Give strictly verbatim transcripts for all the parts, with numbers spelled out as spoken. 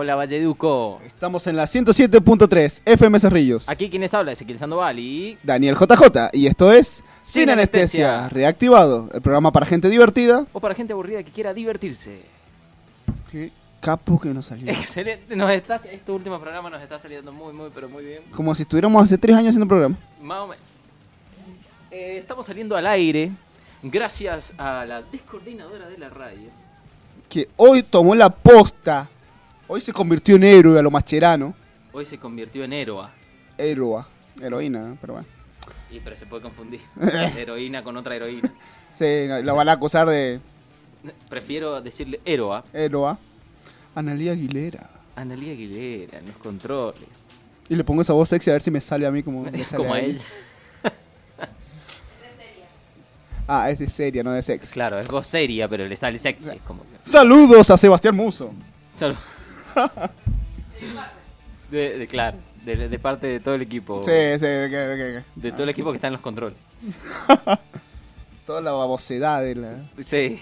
Hola, Valleduco. Estamos en la ciento siete punto tres F M Cerrillos. Aquí quienes habla, Ezequiel Sandoval y... Daniel J J. Y esto es Sin Sin Anestesia. Anestesia, reactivado. El programa para gente divertida. O para gente aburrida que quiera divertirse. Qué capo que nos salió. Excelente. Nos está, este último programa nos está saliendo muy, muy, pero muy bien. Como si estuviéramos hace tres años haciendo el programa. Más o menos. Eh, estamos saliendo al aire gracias a la descoordinadora de la radio. Que hoy tomó la posta. Hoy se convirtió en héroe a lo Mascherano. Hoy se convirtió en Héroa. Héroa. Heroína, ¿eh? Pero bueno. Y pero se puede confundir. Heroína con otra heroína. Sí, la van a acusar de Prefiero decirle Héroa. Héroa. Analía Aguilera. Analía Aguilera en los controles. Y le pongo esa voz sexy a ver si me sale a mí como, me Es sale como a ella. ella. Ah, es de seria, no de sexy. Claro, es voz seria, pero le sale sexy. Es como que... Saludos a Sebastián Muso. Solo- de, de claro, de, de parte de todo el equipo. Sí, sí, de, que- de que- De todo el equipo que está en los controles. toda la babosedad de la... Sí.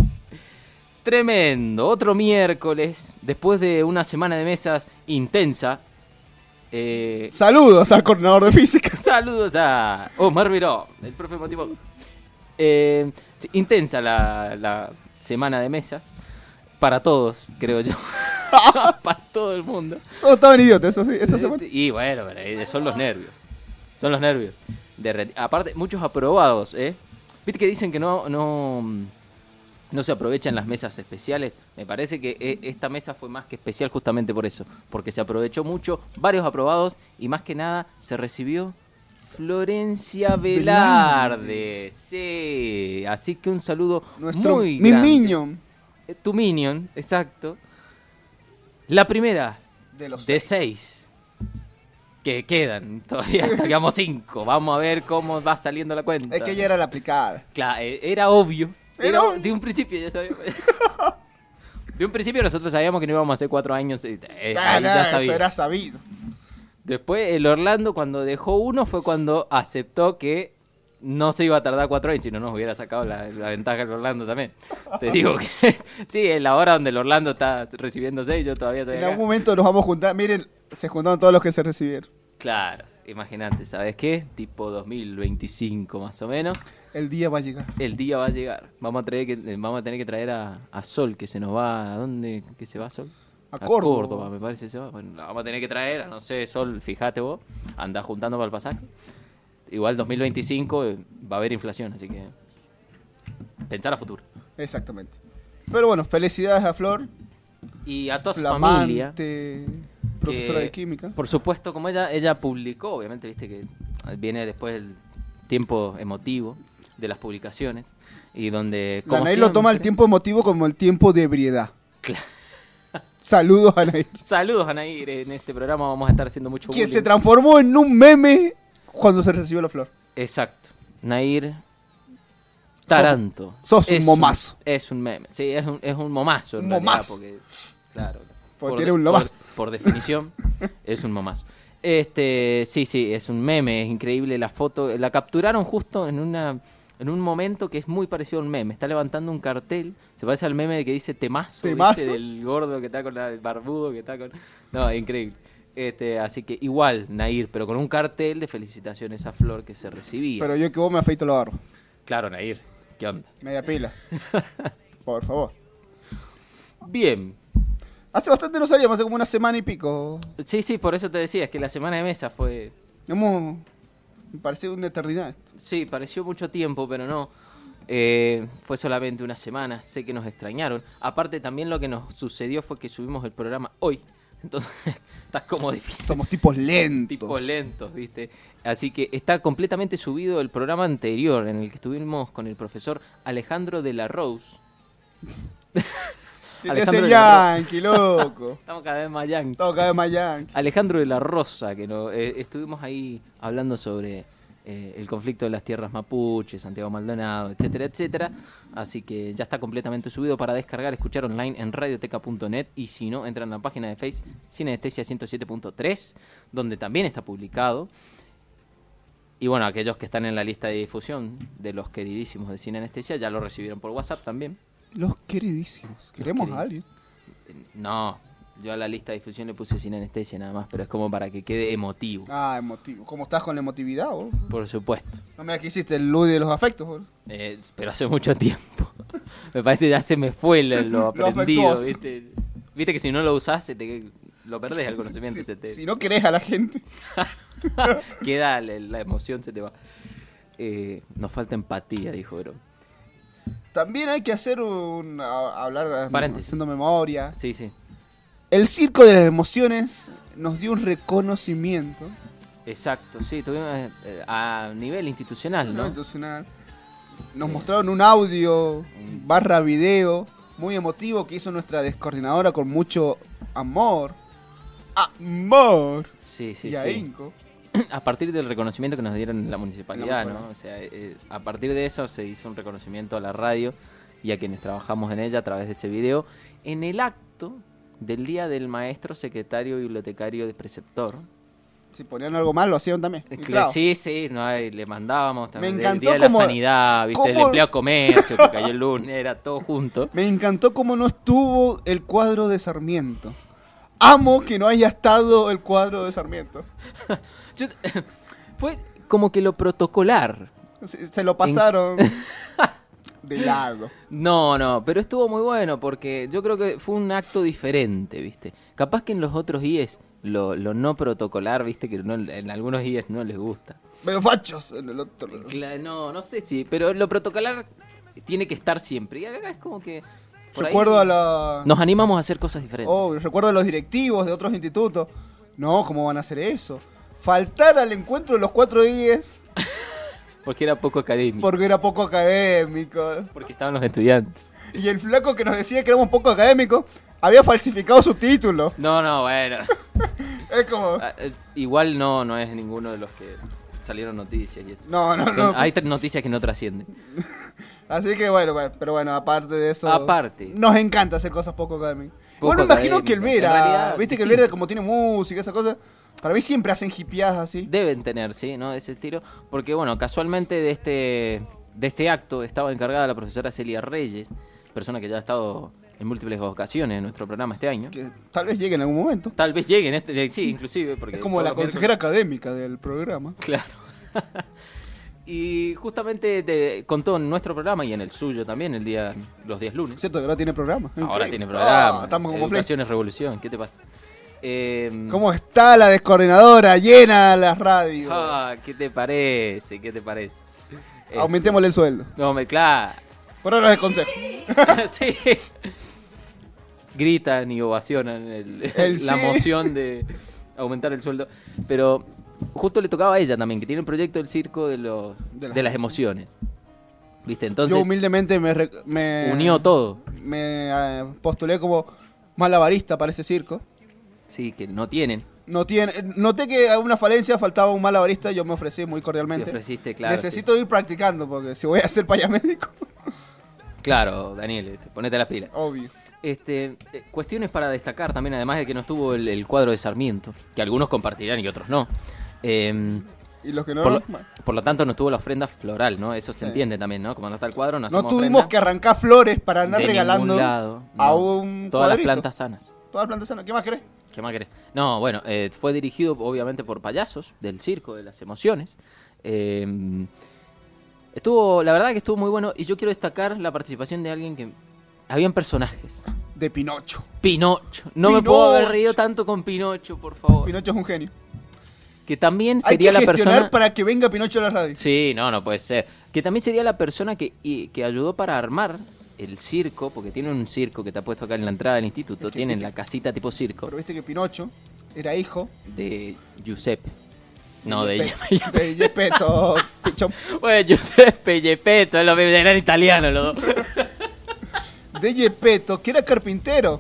Tremendo. Otro miércoles, después de una semana de mesas intensa. Eh, Saludos al coordinador de física. saludos a Omar Miró, el profe motivo. Eh, sí, intensa la, la semana de mesas. Para todos, creo yo. Para todo el mundo. Todos estaban idiotas eso sí, esa semana. Y bueno, pero, eh, son los nervios. Son los nervios. De re- Aparte, muchos aprobados, ¿eh? Viste que dicen que no, no, no se aprovechan las mesas especiales. Me parece que eh, esta mesa fue más que especial justamente por eso. Porque se aprovechó mucho, varios aprobados y más que nada se recibió Florencia Velarde. Sí, así que un saludo Nuestro muy mi grande. Minion. Eh, Tu Minion, exacto. La primera De los de seis. seis que quedan. Todavía quedamos cinco. Vamos a ver cómo va saliendo la cuenta. Es que ella era la aplicada. Claro, eh, era obvio. Era Era obvio. de un principio ya sabíamos. De un principio nosotros sabíamos que no íbamos a hacer cuatro años. eh, eh, Ah, ahí no, ya eso sabía. era sabido. Después el Orlando cuando dejó uno fue cuando aceptó que no se iba a tardar cuatro años, si no nos hubiera sacado la, la ventaja el Orlando también. Te digo que sí, en la hora donde el Orlando está recibiendo seis, yo todavía estoy En acá. algún momento nos vamos a juntar. Miren, se juntaron todos los que se recibieron. Claro, imagínate, ¿sabes qué? Tipo dos mil veinticinco más o menos. El día va a llegar. El día va a llegar. Vamos a, traer que, vamos a tener que traer a, a Sol, que se nos va. ¿A dónde que se va Sol? A Córdoba. me parece. Se va. Bueno, la vamos a tener que traer. A, no sé, Sol, fíjate vos. Andá juntando para el pasaje. Igual dos mil veinticinco eh, va a haber inflación, así que. Pensar a futuro. Exactamente. Pero bueno, felicidades a Flor. Y a toda su familia. Flamante profesora que, de química. Por supuesto, como ella, ella publicó, obviamente, viste que viene después el tiempo emotivo de las publicaciones. Y donde. La como Nair lo toma el siempre- tiempo emotivo como el tiempo de ebriedad. Claro. Saludos a Nair. Saludos a Nair, en este programa vamos a estar haciendo mucho Quien bullying. se transformó en un meme cuando se recibió la flor. Exacto. Nair Taranto. sos un Es momazo. es un meme. Sí, es un, es un momazo en Un realidad, momazo. porque, claro. Porque por tiene de- un lomazo. Por, por definición, es un momazo. Este, sí, sí, es un meme, es increíble la foto. La capturaron justo en una en un momento que es muy parecido a un meme. Está levantando un cartel, se parece al meme de que dice temazo, ¿viste? ¿Temazo? Del gordo que está con la, el barbudo que está con... No, es increíble. Este, así que igual, Nair, pero con un cartel de felicitaciones a Flor que se recibía. Pero yo que vos me afeito la barba. Claro, Nair, ¿qué onda? Media pila. Por favor. Bien. Hace bastante no salíamos, hace como una semana y pico. Sí, sí, por eso te decía, es que la semana de mesa fue... Hemos... Me parece una eternidad esto. Sí, pareció mucho tiempo, pero no. Eh, fue solamente una semana, sé que nos extrañaron. Aparte, también lo que nos sucedió fue que subimos el programa hoy. Entonces, estás como difícil. Somos tipos lentos. Tipos lentos, ¿viste? Así que está completamente subido el programa anterior, en el que estuvimos con el profesor Alejandro de la Rose. Te Alejandro hace de la yankee, loco. Estamos cada vez más yankee. Todo cada vez más yankee. Alejandro de la Rosa, que no, eh, estuvimos ahí hablando sobre eh, el conflicto de las tierras mapuche, Santiago Maldonado, etcétera, etcétera. Así que ya está completamente subido para descargar, escuchar online en radioteca punto net y si no, entran a la página de Facebook Sin Anestesia ciento siete punto tres, donde también está publicado. Y bueno, aquellos que están en la lista de difusión de los queridísimos de Sin Anestesia ya lo recibieron por WhatsApp también. Los queridísimos. Queremos a queridísimos. alguien. No, Yo a la lista de difusión le puse sin anestesia nada más, pero es como para que quede emotivo. Ah, emotivo. ¿Cómo estás con la emotividad, vos? Por supuesto. No, mira, que hiciste el Ludi de los afectos, vos. Eh, pero hace mucho tiempo. Me parece que ya se me fue lo, lo aprendido, afectuoso. ¿viste? Viste que si no lo usás, se te, lo perdés el conocimiento. Si, se te... si no querés a la gente. Queda la, la emoción, se te va. Eh, nos falta empatía, dijo Bro. También hay que hacer un... a- hablar Paréntesis. haciendo memoria. Sí, sí. El circo de las emociones nos dio un reconocimiento. Exacto, sí, tuvimos eh, a nivel institucional, ¿no? Institucional. Nos mostraron un audio barra video muy emotivo que hizo nuestra descoordinadora con mucho amor. Amor. Sí, sí, y sí. ahínco. A partir del reconocimiento que nos dieron en la municipalidad, En la ¿no? O sea, eh, a partir de eso se hizo un reconocimiento a la radio y a quienes trabajamos en ella a través de ese video en el acto del Día del Maestro, Secretario, Bibliotecario de Preceptor. Si ponían algo mal, lo hacían también. Es que Claro. Sí, sí, no, hay- le mandábamos también Me el encantó Día de cómo- la Sanidad, ¿viste? El cómo- empleo comercio que cayó el lunes, era todo junto. Me encantó cómo no estuvo el cuadro de Sarmiento. Amo que no haya estado el cuadro de Sarmiento. Yo- fue como que lo protocolar. Se, se lo pasaron de lado. No, no, pero estuvo muy bueno porque yo creo que fue un acto diferente, ¿viste? Capaz que en los otros I E S lo, lo no protocolar, ¿viste? Que no- en algunos I E S no les gusta. Pero fachos en el otro. Cla- No, no sé si, pero lo protocolar tiene que estar siempre. Y acá es como que... por ahí Recuerdo a la... Nos animamos a hacer cosas diferentes. Oh, recuerdo a los directivos de otros institutos. No, ¿cómo van a hacer eso? Faltar al encuentro de los cuatro I E S Porque era poco académico. porque era poco académico. Porque estaban los estudiantes. Y el flaco que nos decía que éramos poco académicos había falsificado su título. No, no, bueno. Es como... Ah, eh, Igual no, no es ninguno de los que salieron noticias y eso. No, no, Son- no. Hay t- noticias que no trascienden. Así que bueno, bueno, pero bueno, aparte de eso... Aparte. Nos encanta hacer cosas poco académicas. Poco Bueno, me imagino académicas. que el En Vera, realidad, viste que el distinto. Vera como tiene música, esa cosa, para mí siempre hacen hipiadas así. Deben tener, sí, ¿no? De ese estilo. Porque, bueno, casualmente de este, de este acto estaba encargada la profesora Celia Reyes, persona que ya ha estado en múltiples ocasiones en nuestro programa este año. Que tal vez llegue en algún momento. Tal vez llegue en este, sí, inclusive, porque... Es como todos la los miércoles- consejera académica del programa. Claro. Y justamente te contó en nuestro programa y en el suyo también, el día, los días lunes. Cierto que ahora tiene programa. Ahora Increíble. tiene programa. Ah, estamos como Flake. Educación es revolución, ¿qué te pasa? Eh, ¿Cómo está la descoordinadora? Llena las radios. ah, ¿qué te parece? ¿Qué te parece? Este, Aumentémosle el sueldo. No, me claro. Por ahora es consejo. Sí. Gritan y ovacionan el- El la sí. moción de aumentar el sueldo. Pero justo le tocaba a ella también, que tiene un proyecto del circo de los De de, las las emociones. ¿Viste? Entonces Yo humildemente me, re- me unió todo. Me eh, postulé como malabarista para ese circo. Sí, que no tienen. No tiene, noté que a una falencia faltaba un malabarista, yo me ofrecí muy cordialmente. Te ofreciste, claro. Necesito ir practicando porque si voy a ser payamédico, sí. Claro, Daniel, este, ponete las pilas. obvio. Este, eh, cuestiones para destacar también, además de que no estuvo el, el cuadro de Sarmiento, que algunos compartirán y otros no. Eh, Y los que no, por, lo, bueno. por lo tanto, no estuvo la ofrenda floral, ¿no? Eso se Sí. entiende también, ¿no? Como no está el cuadro, no no hacemos tuvimos ofrenda que arrancar flores para andar de regalando ningún lado, a no. un Todas las cuadrito. plantas sanas. Todas las plantas sanas. ¿Qué más querés? ¿Qué más querés? No, bueno, eh, fue dirigido obviamente por payasos del circo, de las emociones. Eh, estuvo, la verdad que estuvo muy bueno y yo quiero destacar la participación de alguien que... Habían personajes. De Pinocho. Pinocho. No me puedo haber Pinocho. reído tanto con Pinocho, por favor. Pinocho es un genio. Que también Hay sería que la gestionar persona... para que venga Pinocho a la radio. Sí, no, no puede ser. Que también sería la persona que, y- que ayudó para armar el circo, porque tiene un circo que te ha puesto acá en la entrada del instituto, Es que- tienen viste- la casita tipo circo Pero viste que Pinocho era hijo de Giuseppe. No, de ella. Gepetto- de Gepetto Pichón. Bueno, Giuseppe y Gepetto, es lo mismo, eran italianos los dos. De Gepetto, que era carpintero.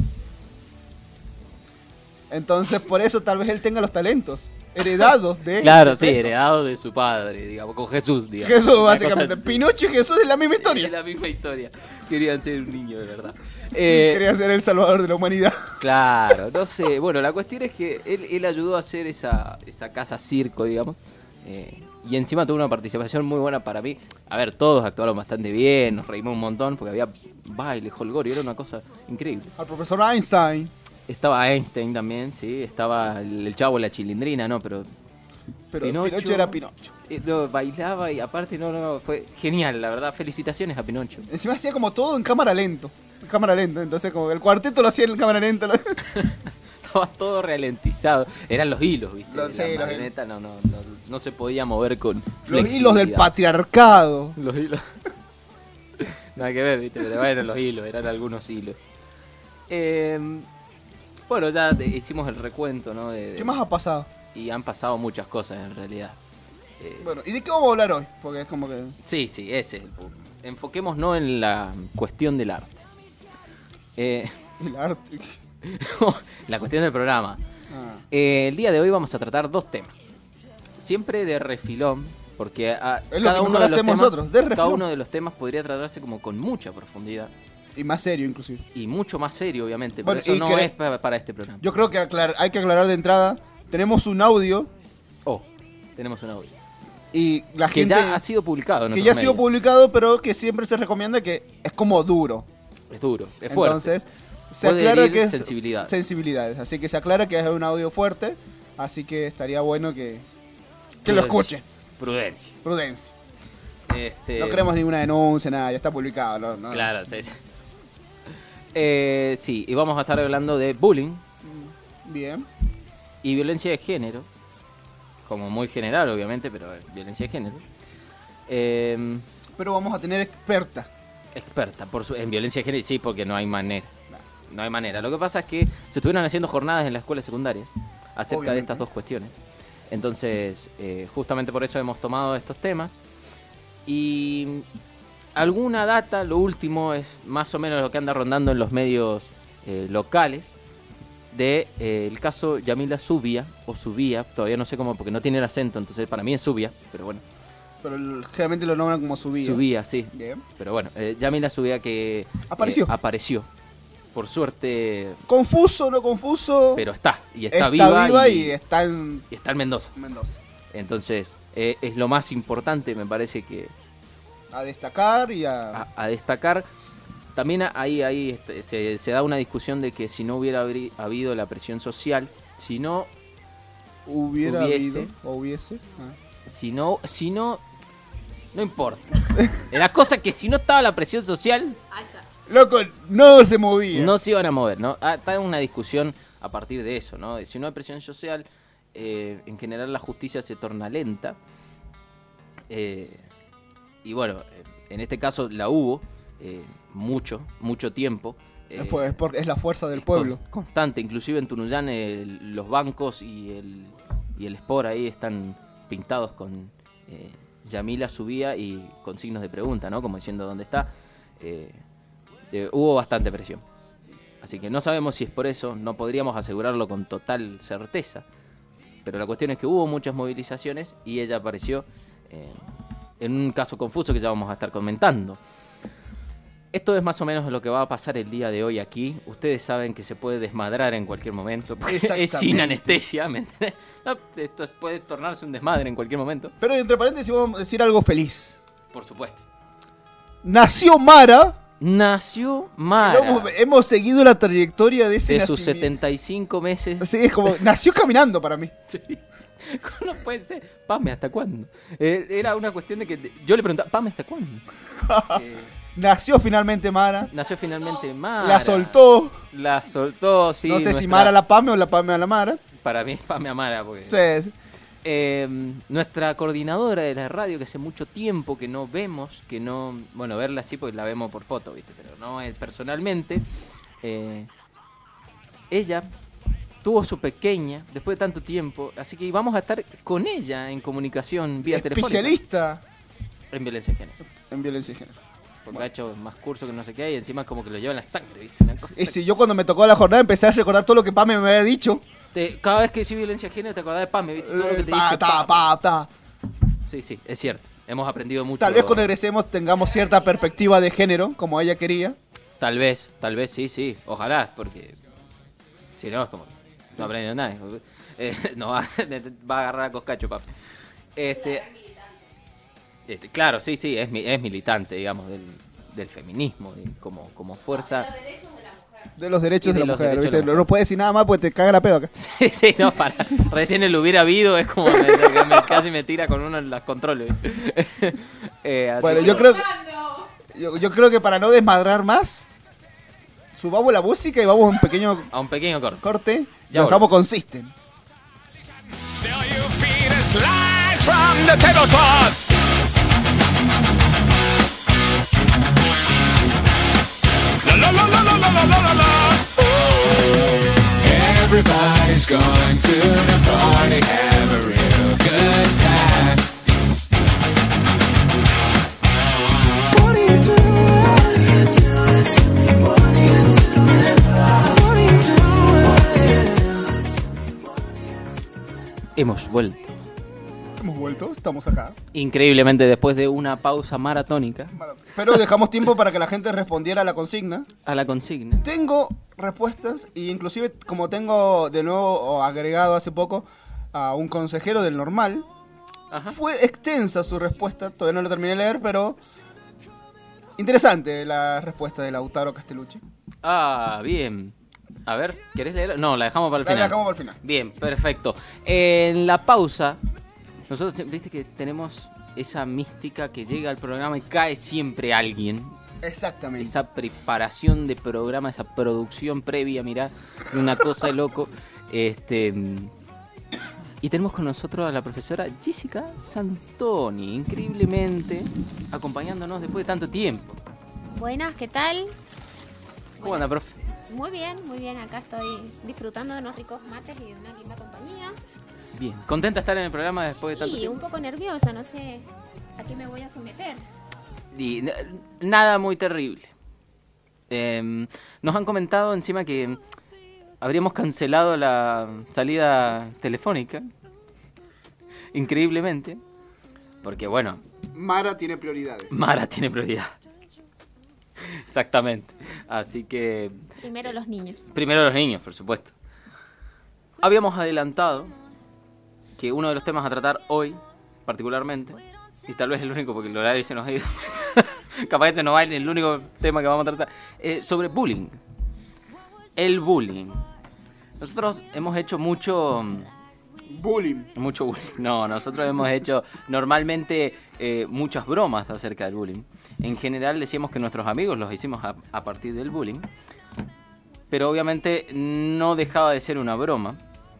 Entonces, por eso tal vez él tenga los talentos heredados de Claro, sí, Gepetto. heredado de su padre, digamos, con Jesús, digamos. Jesús, Una básicamente. cosa así. Pinocho y Jesús es la misma Es historia. la misma historia. Querían ser un niño, de verdad. Eh, Quería ser el salvador de la humanidad. Claro, no sé. Bueno, la cuestión es que él, él ayudó a hacer esa, esa casa circo, digamos. eh, y encima tuvo una participación muy buena para mí. A ver, todos actuaron bastante bien, nos reímos un montón porque había baile, holgorio, era una cosa increíble. Al profesor Einstein. Estaba Einstein también, sí. Estaba el, el Chavo, la Chilindrina, ¿no? Pero Pero Pinocho- Pinocho, era Pinocho. eh, no, bailaba y aparte, no, no, no, fue genial, la verdad. Felicitaciones a Pinocho. Encima hacía como todo en cámara lento. En cámara lenta, entonces como el cuarteto lo hacía en cámara lenta. Estaba todo ralentizado. Eran los hilos, ¿viste? Los- sí, la los marioneta no, no, no, no se podía mover con Los hilos del flexibilidad. patriarcado. Los hilos. Nada que ver, ¿viste? Pero bueno, los hilos, eran algunos hilos. Eh, bueno, ya de- hicimos el recuento, ¿no? De, de- ¿Qué más ha pasado? Y han pasado muchas cosas en realidad. Eh, Bueno, ¿y de qué vamos a hablar hoy? Porque es como que... Sí, sí, ese es el punto. Enfoquémonos en la cuestión del arte. Eh, El arte. la cuestión del programa. Ah. Eh, el día de hoy vamos a tratar dos temas. Siempre de refilón, porque a, Es lo cada que uno mejor de los hacemos temas, nosotros, de cada refilón. uno de los temas podría tratarse como con mucha profundidad Y más serio, inclusive. y mucho más serio, obviamente. Bueno, pero y eso no quere- es pa- para este programa. Yo creo que aclar- hay que aclarar de entrada. Tenemos un audio Oh, tenemos un audio y la que gente... ya ha sido publicado. En que otros ya ha sido medios. publicado, pero que siempre se recomienda que es como duro. Es duro, es fuerte. Entonces, se Puede aclara herir que es sensibilidades. sensibilidades. Así que se aclara que es un audio fuerte. Así que estaría bueno que, que lo Prudencia. escuchen. Prudencia. Prudencia. Este, No queremos ninguna denuncia, nada, ya está publicado. No, no. Claro, sí. Sí. Eh, sí, y vamos a estar hablando de bullying Bien. y violencia de género. Como muy general, obviamente, pero eh, violencia de género. Eh, Pero vamos a tener experta. experta por su- en violencia de género, sí, porque no hay manera. No hay manera. Lo que pasa es que se estuvieron haciendo jornadas en las escuelas secundarias acerca de Obviamente. estas dos cuestiones. Entonces, eh, justamente por eso hemos tomado estos temas. Y alguna data, lo último es más o menos lo que anda rondando en los medios eh, locales de eh, el caso Yamila Zubia, o Zubia, todavía no sé cómo, porque no tiene el acento, entonces para mí es Zubia, pero bueno. Pero el- generalmente lo nombran como subido. Zubia, sí. Bien. Pero bueno, eh, Yamila Zubia que eh, Apareció. apareció. Por suerte, Confuso, no confuso. pero está. Y está, está viva, viva, y, y, está en y está en Mendoza. Mendoza. Entonces, eh, es lo más importante, me parece que A destacar y a... a, a destacar. También ahí, ahí este, se, se da una discusión de que si no hubiera habri- habido la presión social, si no, hubiera hubiese. habido. O hubiese. Ah. si no, si no, no importa. La cosa es que si no estaba la presión social, Loco, no se movía. no se iban a mover, ¿no? Ah, está una discusión a partir de eso, ¿no? De si no hay presión social, eh, en general la justicia se torna lenta. Eh, y bueno, eh, en este caso la hubo eh, mucho, mucho tiempo. eh, Fue- es, porque es la fuerza del es pueblo. con- constante, inclusive en Tunuyán el- los bancos y el, y el Sport ahí están pintados con eh, Yamila Subía y con signos de pregunta, ¿no? Como diciendo dónde está. Eh, eh, hubo bastante presión. Así que no sabemos si es por eso, no podríamos asegurarlo con total certeza. Pero la cuestión es que hubo muchas movilizaciones y ella apareció eh, en un caso confuso que ya vamos a estar comentando. Esto es más o menos lo que va a pasar el día de hoy aquí. Ustedes saben que se puede desmadrar en cualquier momento, porque es sin Exactamente. anestesia, ¿me entendés? No, esto puede tornarse un desmadre en cualquier momento. Pero entre paréntesis vamos a decir algo feliz. Por supuesto. Nació Mara. Nació Lo Mara hemos, hemos seguido la trayectoria de ese de sus nacimiento. setenta y cinco meses. Sí, es como, nació caminando para mí. Sí. ¿Cómo no puede ser? Pame, ¿hasta cuándo? Eh, era una cuestión de que yo le preguntaba, Pame, ¿hasta cuándo? Eh, Nació finalmente Mara. nació finalmente Mara. La soltó. La soltó, sí. no sé si nuestra- Mara la Pame o la Pame a la Mara. Para mí es Pame Amara, porque... Sí, sí. Eh, nuestra coordinadora de la radio, que hace mucho tiempo que no vemos, que no... Bueno, verla así porque la vemos por foto, ¿viste? Pero no eh, personalmente. eh, ella tuvo su pequeña después de tanto tiempo, así que vamos a estar con ella en comunicación vía telefónica. Especialista En violencia de género. en violencia de género. Porque ha hecho más cursos que no sé qué, y encima como que lo lleva en la sangre, ¿viste? Una cosa Y si yo cuando me tocó la jornada empecé a recordar todo lo que Pame me había dicho. Te- cada vez que decís violencia de género te acordás de Pame, ¿viste? Todo lo que Eh, te pa, dice ta, Pame. pa, ta. Sí, sí, es cierto. Hemos aprendido mucho. Tal vez cuando egresemos tengamos cierta perspectiva de género, como ella quería. Tal vez, tal vez, sí, sí. Ojalá, porque si no es como no aprendido nada. Eh, no va, va a agarrar a coscacho, papi. Este, este, claro, sí, sí, es, mi- es militante, digamos, del, del feminismo, de- como, como fuerza. Los derechos de la mujer. De los derechos Y de de, la los mujer, derechos de ¿viste? la No, no puedes decir nada más porque te cagan a pedo acá. Sí, sí, no, para. Recién el hubiera habido, es como me- que me- casi me tira con uno en las controles. Eh, así Bueno, que- yo creo que, yo, yo creo que para no desmadrar más, subamos la música y vamos a un pequeño A un pequeño corte. corte. Ya Lo dejamos con System. Still you feed us lies from the tablecloth. La la la la la la la la la la. Everybody's going to the party, have a real good time. What are you doing? What are you doing to me? What are you doing? What are you doing? Hemos vuelto. Hemos vuelto, estamos acá. Increíblemente después de una pausa maratónica Pero dejamos tiempo para que la gente respondiera a la consigna. a la consigna. Tengo respuestas y inclusive como tengo de nuevo agregado hace poco a un consejero del normal, Ajá. fue extensa su respuesta, todavía no lo terminé de leer, pero interesante la respuesta de Lautaro Castellucci. Ah, bien. A ver, ¿querés leer? No, la dejamos para el La final. dejamos para el final. Bien, perfecto. En la pausa, nosotros siempre- viste que tenemos esa mística que llega al programa y cae siempre alguien. Exactamente. Esa preparación de programa, esa producción previa, mirá, una cosa de loco. Este, y tenemos con nosotros a la profesora Jessica Santoni, increíblemente acompañándonos después de tanto tiempo. Buenas, ¿qué tal? ¿Cómo anda, profe? Muy bien, muy bien. Acá estoy disfrutando de unos ricos mates y de una linda compañía. Bien, ¿contenta de estar en el programa después de tanto Y tiempo? un poco nerviosa, no sé a qué me voy a someter. Y n- nada muy terrible. Eh, nos han comentado encima que habríamos cancelado la salida telefónica. Increíblemente. Porque bueno, Mara tiene prioridades. Mara tiene prioridad. Exactamente. Así que Primero los niños. primero los niños, por supuesto. Habíamos adelantado que uno de los temas a tratar hoy, particularmente, y tal vez el único porque el horario se nos ha ido, capaz que se nos va a ir el único tema que vamos a tratar, eh, sobre bullying. El bullying. Nosotros hemos hecho mucho... Bullying. Mucho bullying. No, nosotros hemos hecho normalmente eh, muchas bromas acerca del bullying. En general decíamos que nuestros amigos los hicimos a, a partir del bullying. Pero obviamente no dejaba de ser una broma.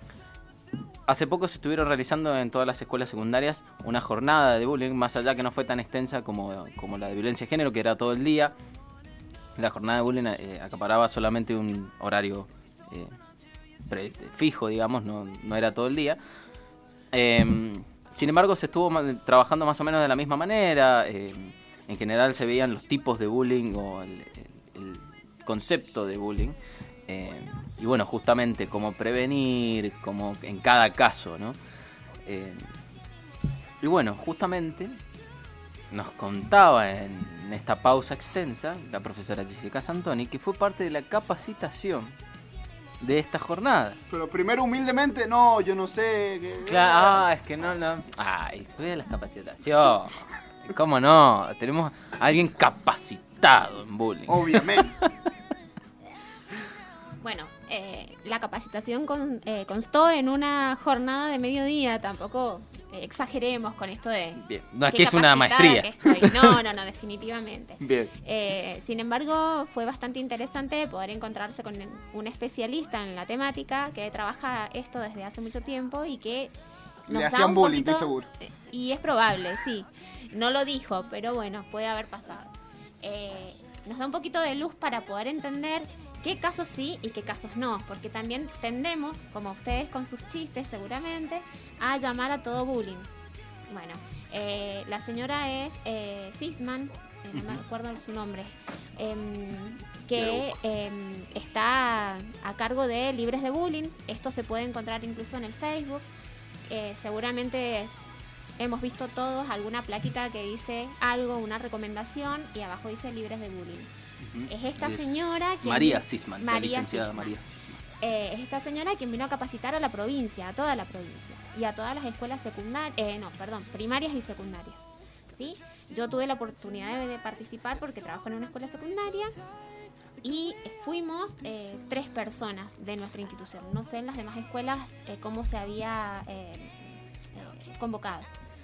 Hace poco se estuvieron realizando en todas las escuelas secundarias una jornada de bullying, más allá que no fue tan extensa como, como la de violencia de género, que era todo el día. La jornada de bullying eh, acaparaba solamente un horario eh, pre- fijo, digamos, no, no era todo el día. Eh, sin embargo, se estuvo ma- trabajando más o menos de la misma manera. Eh, en general se veían los tipos de bullying o el, el- el concepto de bullying. Eh, y bueno, justamente cómo prevenir, como en cada caso, ¿no? Eh, y bueno, justamente nos contaba en esta pausa extensa la profesora Jessica Santoni que fue parte de la capacitación de esta jornada. Pero primero humildemente, no, yo no sé. Que... Claro, ah, es que no, no. Ay, fue de la capacitación. ¿Cómo no? Tenemos a alguien capacitado en bullying. Obviamente. Bueno, eh, la capacitación con- eh, constó en una jornada de mediodía. Tampoco eh, exageremos con esto de... Bien, no es qué que es una capacitada maestría. que estoy. No, no, no, definitivamente. Bien. Eh, sin embargo, fue bastante interesante poder encontrarse con un especialista en la temática que trabaja esto desde hace mucho tiempo y que nos Le da hacían un bullying, poquito- estoy seguro. eh, Y es probable, sí. No lo dijo, pero bueno, puede haber pasado. Eh, nos da un poquito de luz para poder entender qué casos sí y qué casos no, porque también tendemos, como ustedes con sus chistes seguramente, a llamar a todo bullying. Bueno, eh, la señora es eh, Sisman, eh, no me acuerdo su nombre, em, que em, está a cargo de Libres de Bullying. Esto se puede encontrar incluso en el Facebook. Eh, seguramente hemos visto todos alguna plaquita que dice algo, una recomendación, y abajo dice Libres de Bullying. Es esta señora quien María vino- Sisman, la María licenciada Sisman. María Sisman. Eh, es esta señora quien vino a capacitar a la provincia, a toda la provincia, y a todas las escuelas secundarias, eh, no, perdón, primarias y secundarias. ¿Sí? Yo tuve la oportunidad de, de participar porque trabajo en una escuela secundaria y fuimos eh, tres personas de nuestra institución. No sé en las demás escuelas eh, cómo se había eh, eh, convocado.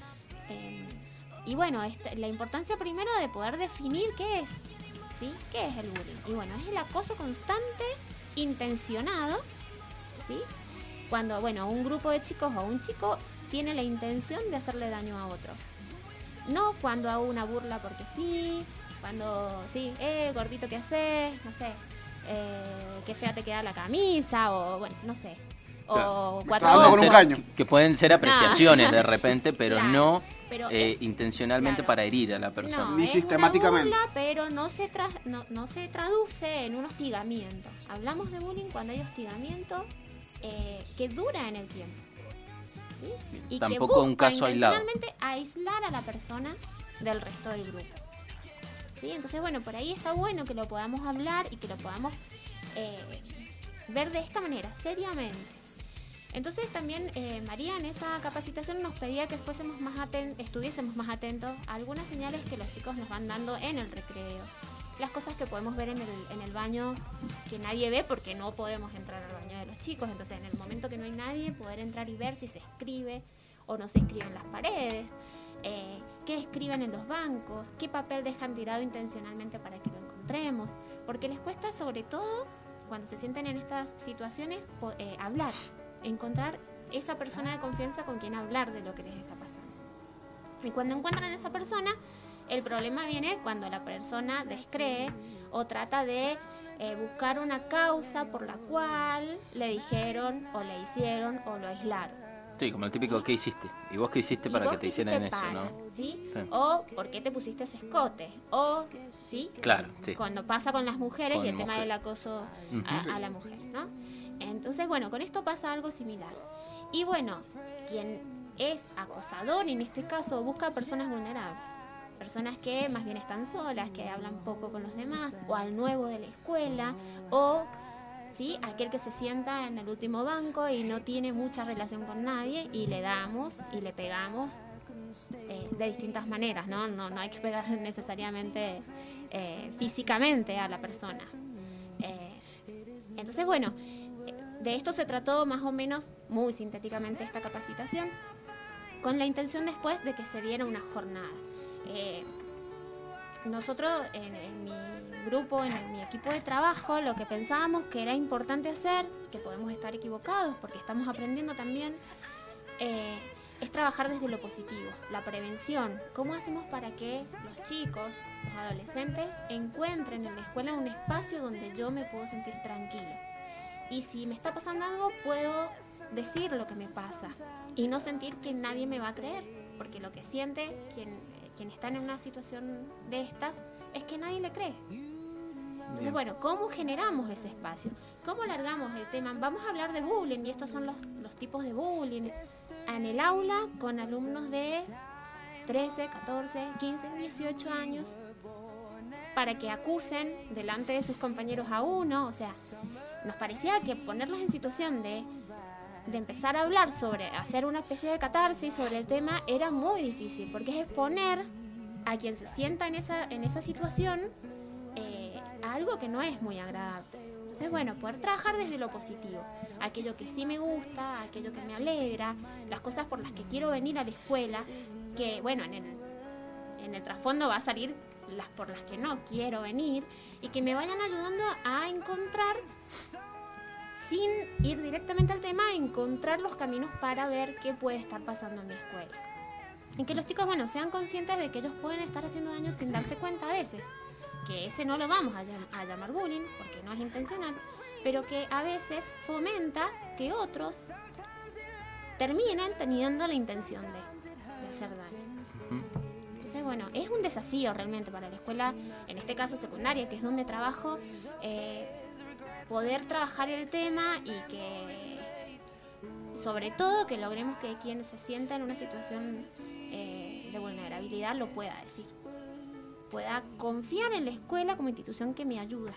Eh, y bueno, este, la importancia primero de poder definir qué es, ¿sí? ¿Qué es el bullying? Y bueno, es el acoso constante, intencionado, ¿sí? Cuando, bueno, un grupo de chicos o un chico tiene la intención de hacerle daño a otro. No cuando hago una burla porque sí, cuando, sí, eh, gordito, ¿qué haces? No sé, eh, qué fea te queda la camisa, o bueno, no sé. O Claro. cuatro Hablando con ojos. un caño. Que pueden ser apreciaciones de repente, pero Claro, no pero eh, es- intencionalmente claro. para herir a la persona. No, Ni es sistemáticamente. una burla, pero no se, tra- no, no se traduce en un hostigamiento. Hablamos de bullying cuando hay hostigamiento eh, que dura en el tiempo. ¿Sí? Y Tampoco que busca un caso aislado. intencionalmente aislar a la persona del resto del grupo. ¿Sí? Entonces, bueno, por ahí está bueno que lo podamos hablar y que lo podamos eh, ver de esta manera, seriamente. Entonces también eh, María en esa capacitación nos pedía que fuésemos más aten- estuviésemos más atentos a algunas señales que los chicos nos van dando en el recreo. Las cosas que podemos ver en el, en el baño que nadie ve porque no podemos entrar al baño de los chicos. Entonces en el momento que no hay nadie, poder entrar y ver si se escribe o no se escribe en las paredes, eh, qué escriben en los bancos, qué papel dejan tirado intencionalmente para que lo encontremos. Porque les cuesta sobre todo cuando se sienten en estas situaciones po- eh, hablar. Encontrar esa persona de confianza con quien hablar de lo que les está pasando. Y cuando encuentran a esa persona, el problema viene cuando la persona descree o trata de eh, buscar una causa por la cual le dijeron o le hicieron o lo aislaron. Sí, como el típico, ¿qué hiciste? ¿Y vos qué hiciste ¿Y para vos que te qué hicieran hiciste eso, para? no? ¿Sí? Sí. O ¿por qué te pusiste ese escote? O, ¿sí? Claro, sí. Cuando pasa con las mujeres Con y el tema mujeres. del acoso Ujú. a, a la mujer, ¿no? Entonces, bueno, con esto pasa algo similar. Y bueno, quien es acosador en este caso busca a personas vulnerables, personas que más bien están solas, que hablan poco con los demás, o al nuevo de la escuela, o ¿sí? aquel que se sienta en el último banco y no tiene mucha relación con nadie y le damos y le pegamos eh, de distintas maneras, ¿no? No, no hay que pegar necesariamente eh, físicamente a la persona. Eh, entonces, bueno, eh, de esto se trató más o menos, muy sintéticamente, esta capacitación, con la intención después de que se diera una jornada. Eh, nosotros en, en mi grupo, en el- mi equipo de trabajo, lo que pensábamos que era importante hacer, que podemos estar equivocados porque estamos aprendiendo también, eh, es trabajar desde lo positivo, la prevención. ¿Cómo hacemos para que los chicos, los adolescentes, encuentren en la escuela un espacio donde yo me puedo sentir tranquilo? Y si me está pasando algo, puedo decir lo que me pasa y no sentir que nadie me va a creer, porque lo que siente quien, quien está en una situación de estas es que nadie le cree. Entonces, bueno, ¿cómo generamos ese espacio? ¿Cómo largamos el tema? Vamos a hablar de bullying y estos son los, los tipos de bullying en el aula con alumnos de trece, catorce, quince, dieciocho años para que acusen delante de sus compañeros a uno. O sea, nos parecía que ponerlos en situación de, de empezar a hablar sobre, hacer una especie de catarsis sobre el tema era muy difícil, porque es exponer a quien se sienta en esa, en esa situación eh, a algo que no es muy agradable. Entonces, bueno, poder trabajar desde lo positivo, aquello que sí me gusta, aquello que me alegra, las cosas por las que quiero venir a la escuela, que bueno, en el, en el trasfondo va a salir las por las que no quiero venir, y que me vayan ayudando a encontrar, sin ir directamente al tema, a encontrar los caminos para ver qué puede estar pasando en mi escuela. Y que los chicos, bueno, sean conscientes de que ellos pueden estar haciendo daño sin darse cuenta a veces. Que ese no lo vamos a, llam- a llamar bullying, porque no es intencional, pero que a veces fomenta que otros terminen teniendo la intención de, de hacer daño. Entonces, bueno, es un desafío realmente para la escuela, en este caso secundaria, que es donde trabajo, eh, poder trabajar el tema y que, sobre todo, que logremos que quien se sienta en una situación eh, de vulnerabilidad lo pueda decir. Pueda confiar en la escuela como institución que me ayuda.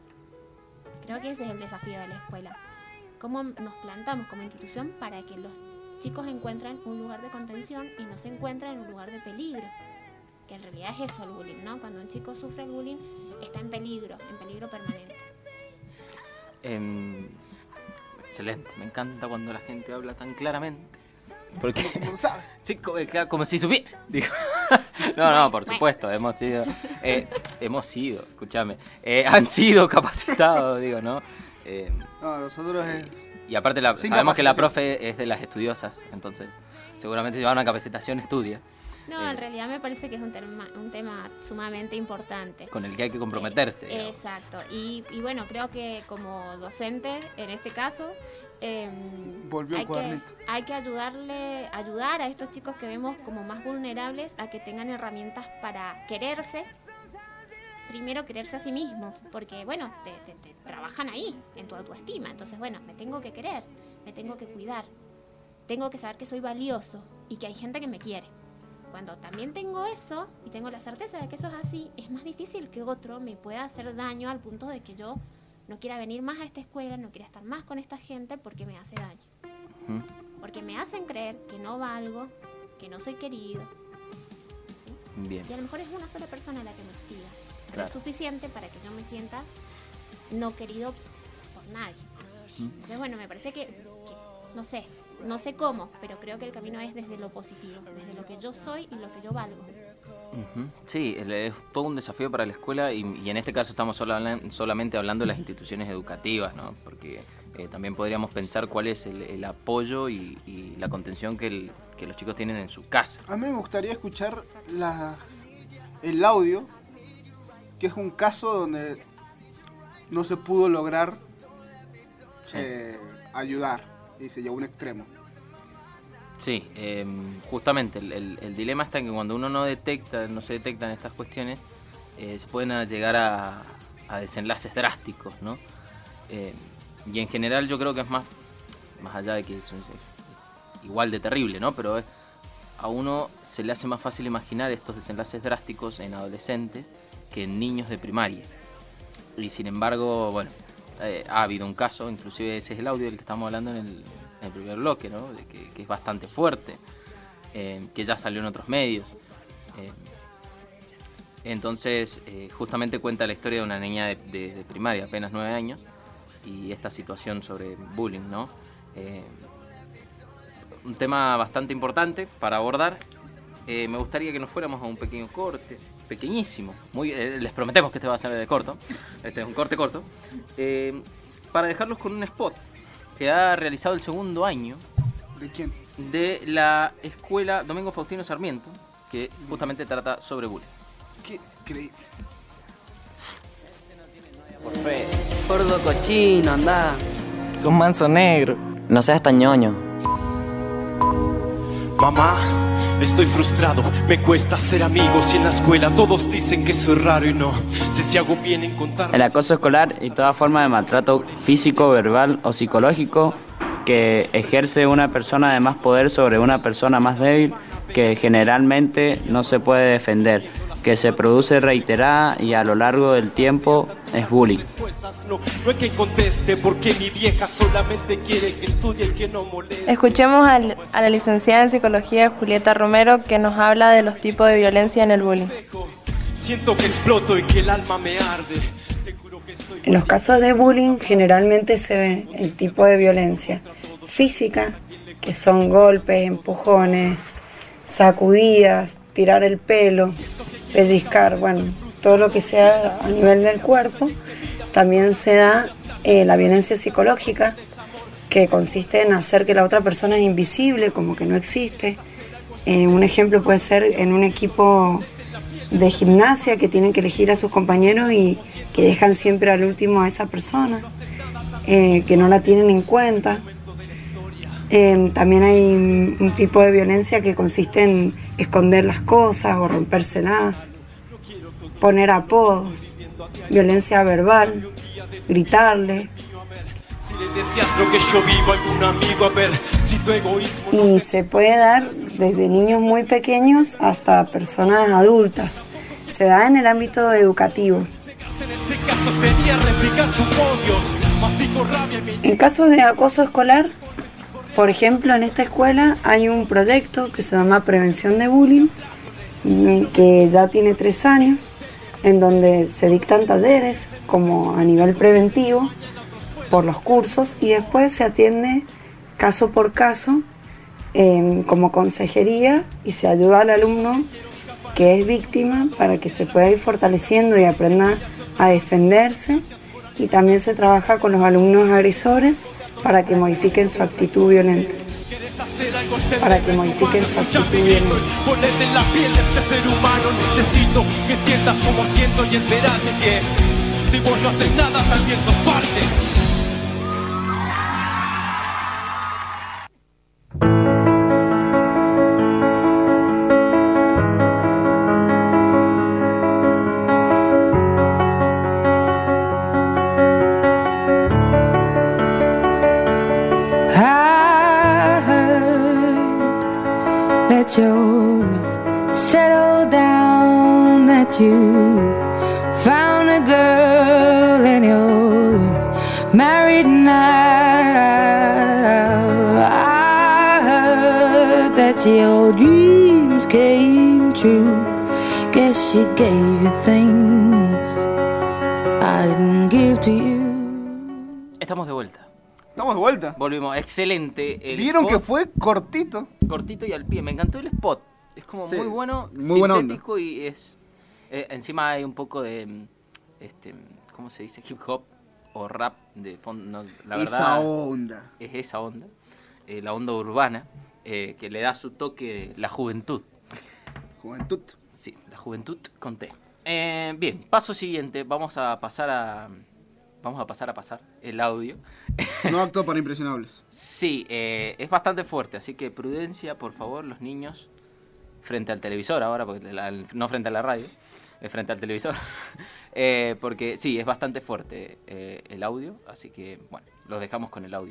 Creo que ese es el desafío de la escuela. Cómo nos plantamos como institución para que los chicos encuentren un lugar de contención y no se encuentren en un lugar de peligro. que en realidad es eso el bullying, ¿no? Cuando un chico sufre el bullying, está en peligro, en peligro permanente. Em, excelente, me encanta cuando la gente habla tan claramente. Porque, ¿Cómo sabe? sí, como, claro, como si supiera. Digo. No, no, por supuesto, hemos sido, eh, hemos sido, escúchame, eh, han sido capacitados, digo, ¿no? Eh, No, nosotros es... y aparte la, Sin sabemos que la capacitación. profe es de las estudiosas, entonces seguramente lleva una capacitación, estudia, No, Eh. en realidad me parece que es un tema, un tema sumamente importante. con el que hay que comprometerse. Eh, digamos. exacto. Y, y bueno, creo que como docente, en este caso, eh, Volvió el hay, que, cuadernito. hay que ayudarle, ayudar a estos chicos que vemos como más vulnerables a que tengan herramientas para quererse. Primero quererse a sí mismos, porque bueno, te, te- te trabajan ahí, en tu autoestima. Entonces, bueno, me tengo que querer, me tengo que cuidar, tengo que saber que soy valioso y que hay gente que me quiere. Cuando también tengo eso y tengo la certeza de que eso es así, es más difícil que otro me pueda hacer daño al punto de que yo no quiera venir más a esta escuela, no quiera estar más con esta gente porque me hace daño. Ujú. Porque me hacen creer que no valgo, que no soy querido. Bien. Y a lo mejor es una sola persona la que me hostiga. Pero Claro. es suficiente para que yo me sienta no querido por nadie. Entonces, bueno, me parece que, que, no sé, no sé cómo, pero creo que el camino es desde lo positivo, desde lo que yo soy y lo que yo valgo. Ujú. Sí, el- es todo un desafío para la escuela y, y en este caso estamos sola- solamente hablando de las instituciones educativas, ¿no? Porque eh, también podríamos pensar cuál es el, el apoyo y, y la contención que, el- que los chicos tienen en su casa. A mí me gustaría escuchar la, el audio, que es un caso donde no se pudo lograr Sí. eh, ayudar y se llevó a un extremo. Sí, eh, justamente el, el- el dilema está en que cuando uno no detecta, no se detectan estas cuestiones, eh, se pueden a- llegar a, a desenlaces drásticos, ¿no? Eh, y en general yo creo que es más, más allá de que es, es igual de terrible, ¿no? Pero es- a uno se le hace más fácil imaginar estos desenlaces drásticos en adolescentes que en niños de primaria. Y sin embargo, bueno, eh, ha habido un caso, inclusive ese es el audio del que estamos hablando en el, en el primer bloque, ¿no? De que, que es bastante fuerte, eh, que ya salió en otros medios. Eh, entonces, eh, justamente cuenta la historia de una niña de, de- de primaria, apenas nueve años, y esta situación sobre bullying, ¿no? Eh, un tema bastante importante para abordar. Eh, me gustaría que nos fuéramos a un pequeño corte, pequeñísimo. Muy, eh, les prometemos que este va a ser de corto. Este es un corte corto. Eh, para dejarlos con un spot que ha realizado el segundo año ¿De quién? de la escuela Domingo Faustino Sarmiento, que justamente trata sobre bullying. Qué increíble. Gordo cochino, anda. Sos manso negro. No seas tan ñoño. Mamá, estoy frustrado, me cuesta ser amigos y en la escuela todos dicen que soy raro y no sé si hago bien en contar. El acoso escolar y toda forma de maltrato físico, verbal o psicológico que ejerce una persona de más poder sobre una persona más débil que generalmente no se puede defender, que se produce reiterada y a lo largo del tiempo es bullying. No, no es que conteste porque mi vieja solamente quiere que estudie y que no moleste. Escuchemos al- a la licenciada en psicología Julieta Romero que nos habla de los tipos de violencia en el bullying. Siento que exploto y que el alma me arde. Te juro que estoy En los casos de bullying generalmente se ve el tipo de violencia física, que son golpes, empujones, sacudidas, tirar el pelo, pellizcar, bueno, todo lo que sea a nivel del cuerpo. También se da eh, la violencia psicológica, que consiste en hacer que la otra persona es invisible, como que no existe. Eh, un ejemplo puede ser en un equipo de gimnasia que tienen que elegir a sus compañeros y que dejan siempre al último a esa persona, eh, que no la tienen en cuenta. Eh, también hay un, un tipo de violencia que consiste en esconder las cosas o rompérselas, poner apodos, violencia verbal, gritarle. Si le decías lo que yo vivo a algún amigo, a ver si tu egoísmo no Y se puede dar desde niños muy pequeños hasta personas adultas. Se da en el ámbito educativo. en este caso sería replicar tu odio. Mastico rabia y me En casos de acoso escolar, por ejemplo, en esta escuela hay un proyecto que se llama Prevención de Bullying, que ya tiene tres años, en donde se dictan talleres como a nivel preventivo por los cursos y después se atiende caso por caso eh, como consejería y se ayuda al alumno que es víctima para que se pueda ir fortaleciendo y aprenda a defenderse, y también se trabaja con los alumnos agresores para que modifiquen su actitud violenta. Para que modifiquen su actitud violenta. Ponete en la piel de este ser humano. Necesito que sientas como siento y enterate que si vos no haces nada también sos parte. You settled down, that you found a girl and you're married now. I heard that your dreams came true. Guess she gave you things I didn't give to you. Estamos de vuelta. Estamos de vuelta. Volvimos, excelente. El ¿Vieron spot, que fue cortito? cortito y al pie. Me encantó el spot. Es como Sí, muy bueno, muy buena sintético y es... Eh, encima hay un poco de... este ¿Cómo se dice? Hip hop o rap de fondo. No, la Esa verdad, onda. Es esa onda. Eh, la onda urbana. Eh, que le da su toque la juventud. Juventud. Sí, la juventud con T. Eh, bien, paso siguiente. Vamos a pasar a... Vamos a pasar a pasar el audio. No actúa para impresionables. Sí, eh, es bastante fuerte, así que prudencia, por favor, los niños, frente al televisor ahora, porque la, no frente a la radio, eh, frente al televisor, eh, porque sí, es bastante fuerte eh, el audio, así que, bueno, los dejamos con el audio.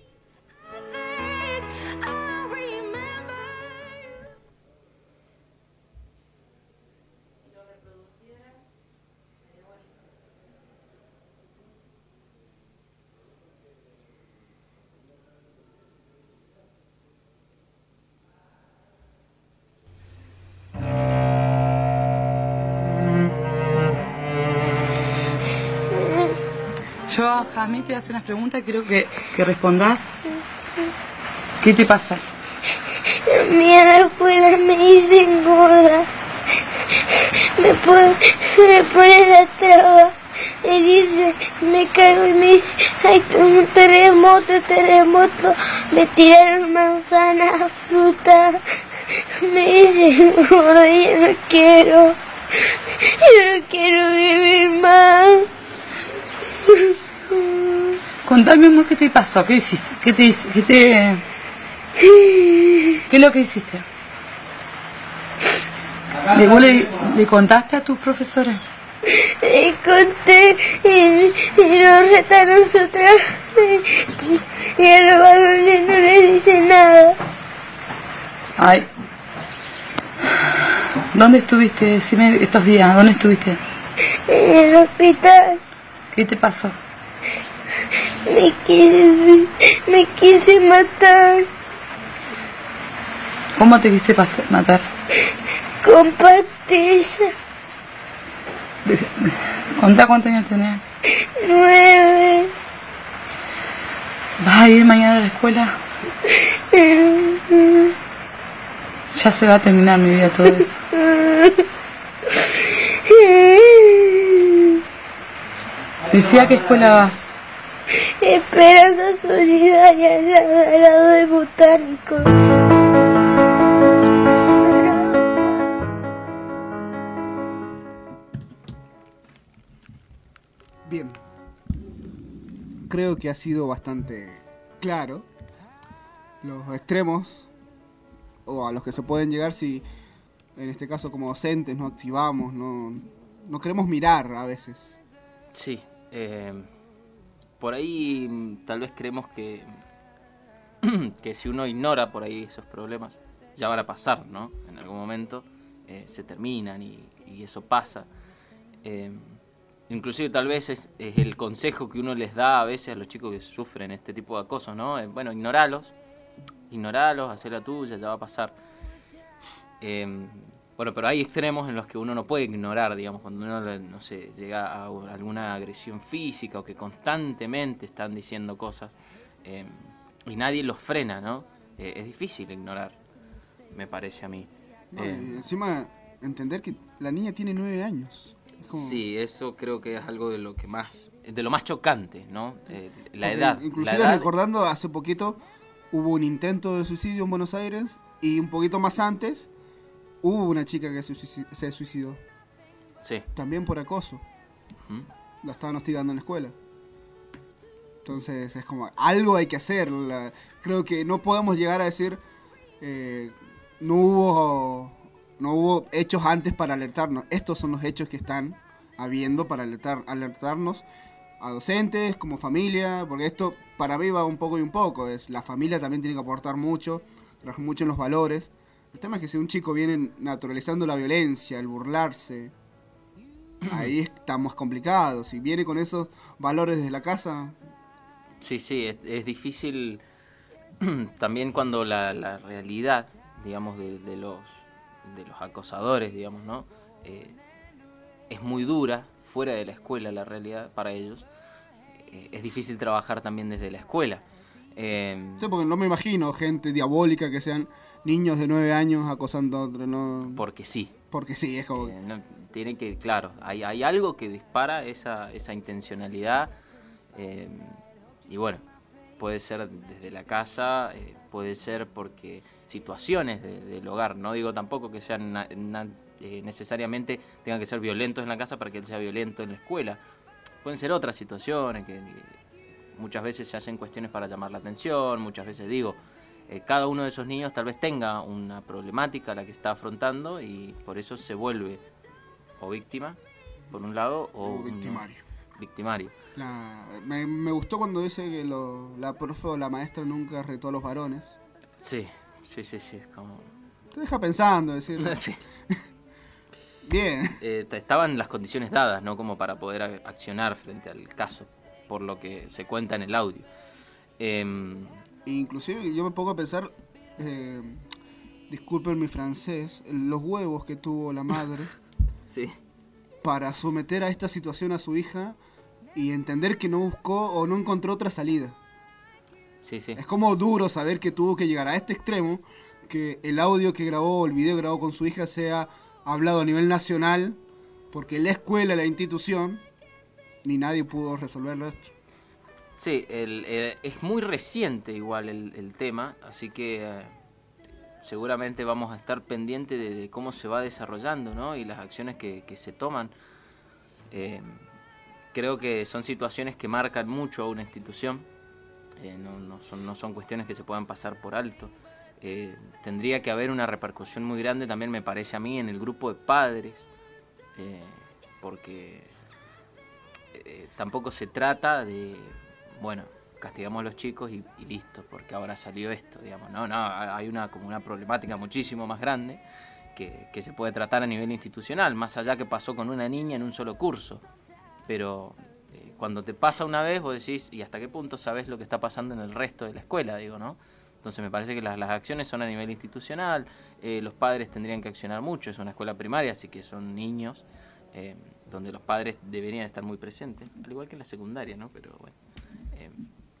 Yo a Jazmín te voy a hacer unas preguntas, quiero que, que respondas. ¿Qué te pasa? A mí en la escuela me dicen gorda. Me pone, me pone la traba y dice, me caigo y me dice, hay un terremoto, terremoto. Me tiraron manzanas, fruta. Me dicen gorda y yo no quiero. Yo no quiero vivir más. Contame, amor, ¿qué te pasó? ¿Qué hiciste? ¿Qué te, qué te... ¿Qué es lo que hiciste? ¿Le, vos le, le contaste a tus profesores? Le conté y, y nos retaron su trabajo y a los varones no les dice nada. Ay. ¿Dónde estuviste? Decime estos días, ¿dónde estuviste? En el hospital. ¿Qué te pasó? Me quise, me quise matar. ¿Cómo te quise pas- matar? Con pastillas. Contá cuántos años tenés. Nueve. ¿Vas a ir mañana a la escuela? Ya se va a terminar mi vida todo eso. Decía, ¿a qué escuela vas? Esperanza Solidaria al grado de botánico. Bien. Creo que ha sido bastante claro los extremos o a los que se pueden llegar si en este caso como docentes no activamos, no, no queremos mirar a veces. Sí, eh, por ahí mm, tal vez creemos que, que si uno ignora por ahí esos problemas, ya van a pasar, ¿no? En algún momento eh, se terminan y, y eso pasa. Eh, inclusive tal vez es, es el consejo que uno les da a veces a los chicos que sufren este tipo de acoso, ¿no? Eh, bueno, ignoralos, ignoralos, hacer la tuya, ya va a pasar. Eh, Bueno, pero hay extremos en los que uno no puede ignorar, digamos, cuando uno, no sé, llega a alguna agresión física o que constantemente están diciendo cosas eh, y nadie los frena, ¿no? Eh, es difícil ignorar, me parece a mí. No, Eh, y encima, entender que la niña tiene nueve años. Es como- Sí, eso creo que es algo de lo que más, de lo más chocante, ¿no? Eh, la Porque edad. Inclusive la edad, recordando, hace poquito hubo un intento de suicidio en Buenos Aires y un poquito más antes hubo una chica que se suici- se suicidó. Sí. También por acoso. Ujú. La estaban hostigando en la escuela. Entonces es como, algo hay que hacer. La- creo que no podemos llegar a decir, eh, no hubo no hubo hechos antes para alertarnos. Estos son los hechos que están habiendo para alertar, alertarnos a docentes, como familia, porque esto para mí va un poco y un poco. Es, la familia también tiene que aportar mucho, trabajar mucho en los valores. El tema es que si un chico viene naturalizando la violencia, el burlarse, ahí estamos complicados. Si viene con esos valores desde la casa, Sí, sí, es, es difícil también cuando la, la realidad, digamos, de, de los de los acosadores, digamos, ¿no? Eh, es muy dura, fuera de la escuela la realidad para ellos. Eh, es difícil trabajar también desde la escuela. Eh, sí, porque no me imagino gente diabólica que sean niños de nueve años acosando a otros, ¿no? porque sí. Porque sí, es como... Eh, no, tiene que, claro, hay, hay algo que dispara esa, esa intencionalidad. Eh, y bueno, puede ser desde la casa, eh, puede ser porque situaciones de, del hogar, no digo tampoco que sean na, na, eh, necesariamente tengan que ser violentos en la casa para que él sea violento en la escuela. Pueden ser otras situaciones que, que muchas veces se hacen cuestiones para llamar la atención, muchas veces digo, eh, cada uno de esos niños tal vez tenga una problemática a la que está afrontando y por eso se vuelve o víctima, por un lado, o, O victimario. Un, victimario. La, me, me gustó cuando dice que lo, la profe o la maestra nunca retó a los varones. Sí, sí, sí, sí, es como... Te deja pensando, decir... Sí. Bien. Eh, estaban las condiciones dadas, ¿no? Como para poder a- accionar frente al caso, por lo que se cuenta en el audio. Eh, Inclusive yo me pongo a pensar, eh, disculpen mi francés, los huevos que tuvo la madre sí. para someter a esta situación a su hija y entender que no buscó o no encontró otra salida. Sí, sí. Es como duro saber que tuvo que llegar a este extremo, que el audio que grabó o el video que grabó con su hija sea hablado a nivel nacional, porque la escuela, la institución, ni nadie pudo resolverlo esto. Sí, el, el- es muy reciente igual el, el tema, así que eh, seguramente vamos a estar pendientes de, de cómo se va desarrollando, ¿no? Y las acciones que, que se toman. Eh, creo que son situaciones que marcan mucho a una institución, eh, no, no, son, no son cuestiones que se puedan pasar por alto. Eh, tendría que haber una repercusión muy grande también, me parece a mí, en el grupo de padres, eh, porque eh, tampoco se trata de, bueno, castigamos a los chicos y, y listo, porque ahora salió esto, digamos, no, no, hay una como una problemática muchísimo más grande que, que se puede tratar a nivel institucional, más allá que pasó con una niña en un solo curso, pero eh, cuando te pasa una vez vos decís, ¿y hasta qué punto sabés lo que está pasando en el resto de la escuela? Digo, ¿no? Entonces me parece que las, las acciones son a nivel institucional, eh, los padres tendrían que accionar mucho, es una escuela primaria, así que son niños, eh, donde los padres deberían estar muy presentes, al igual que en la secundaria, ¿no? Pero bueno. Eh,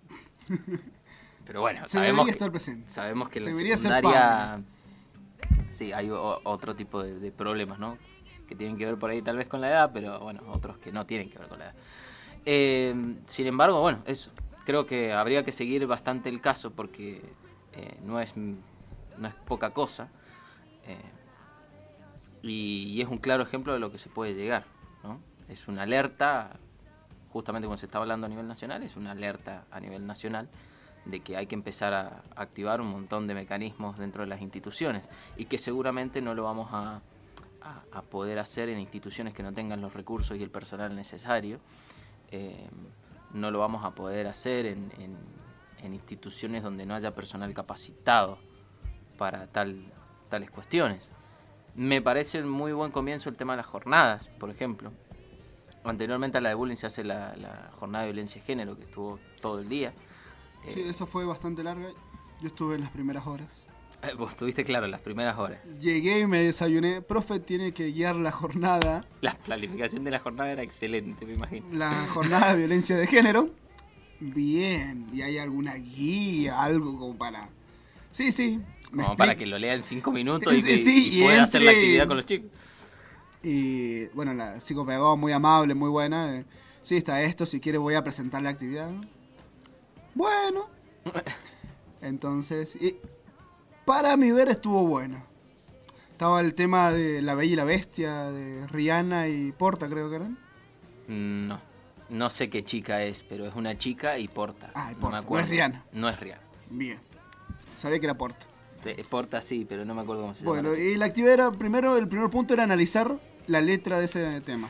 pero bueno, Se sabemos debería que, estar presente. sabemos que en Se la debería ser secundaria sí, hay o- otro tipo de, de problemas, ¿no? Que tienen que ver por ahí tal vez con la edad, pero bueno, otros que no tienen que ver con la edad. Eh, sin embargo, bueno, eso. Creo que habría que seguir bastante el caso porque eh, no es no es poca cosa. Eh, y, y es un claro ejemplo de lo que se puede llegar, ¿no? Es una alerta, justamente como se está hablando a nivel nacional, es una alerta a nivel nacional de que hay que empezar a activar un montón de mecanismos dentro de las instituciones y que seguramente no lo vamos a, a, a poder hacer en instituciones que no tengan los recursos y el personal necesario. Eh, no lo vamos a poder hacer en, en, en instituciones donde no haya personal capacitado para tal, tales cuestiones. Me parece un muy buen comienzo el tema de las jornadas, por ejemplo. Anteriormente a la de bullying se hace la, la jornada de violencia de género, que estuvo todo el día. Sí, Eh, esa fue bastante larga. Yo estuve en las primeras horas. Eh, Vos tuviste claro las primeras horas. Llegué y me desayuné. Profe, tiene que guiar la jornada. La planificación de la jornada era excelente, me imagino. La jornada de violencia de género. Bien. ¿Y hay alguna guía? Algo como para... Sí, sí. me Como para expli- que lo lea en cinco minutos y, que, Sí, y y pueda hacer la entre- actividad con los chicos. Y bueno, la psicopedagoga muy amable, muy buena. eh, Sí, está esto, si quiere voy a presentar la actividad. Bueno. Entonces, y para mi ver estuvo bueno. Estaba el tema de La Bella y la Bestia, de Rihanna y Porta, creo que eran. No, no sé qué chica es, pero es una chica y Porta. Ah, y no Porta, me no acuerdo. es Rihanna. No es Rihanna. Bien. Sabía que era Porta. Te- Porta sí, pero no me acuerdo cómo se llama. Bueno, la chica. y la actividad era, primero, el primer punto era analizar la letra de ese tema.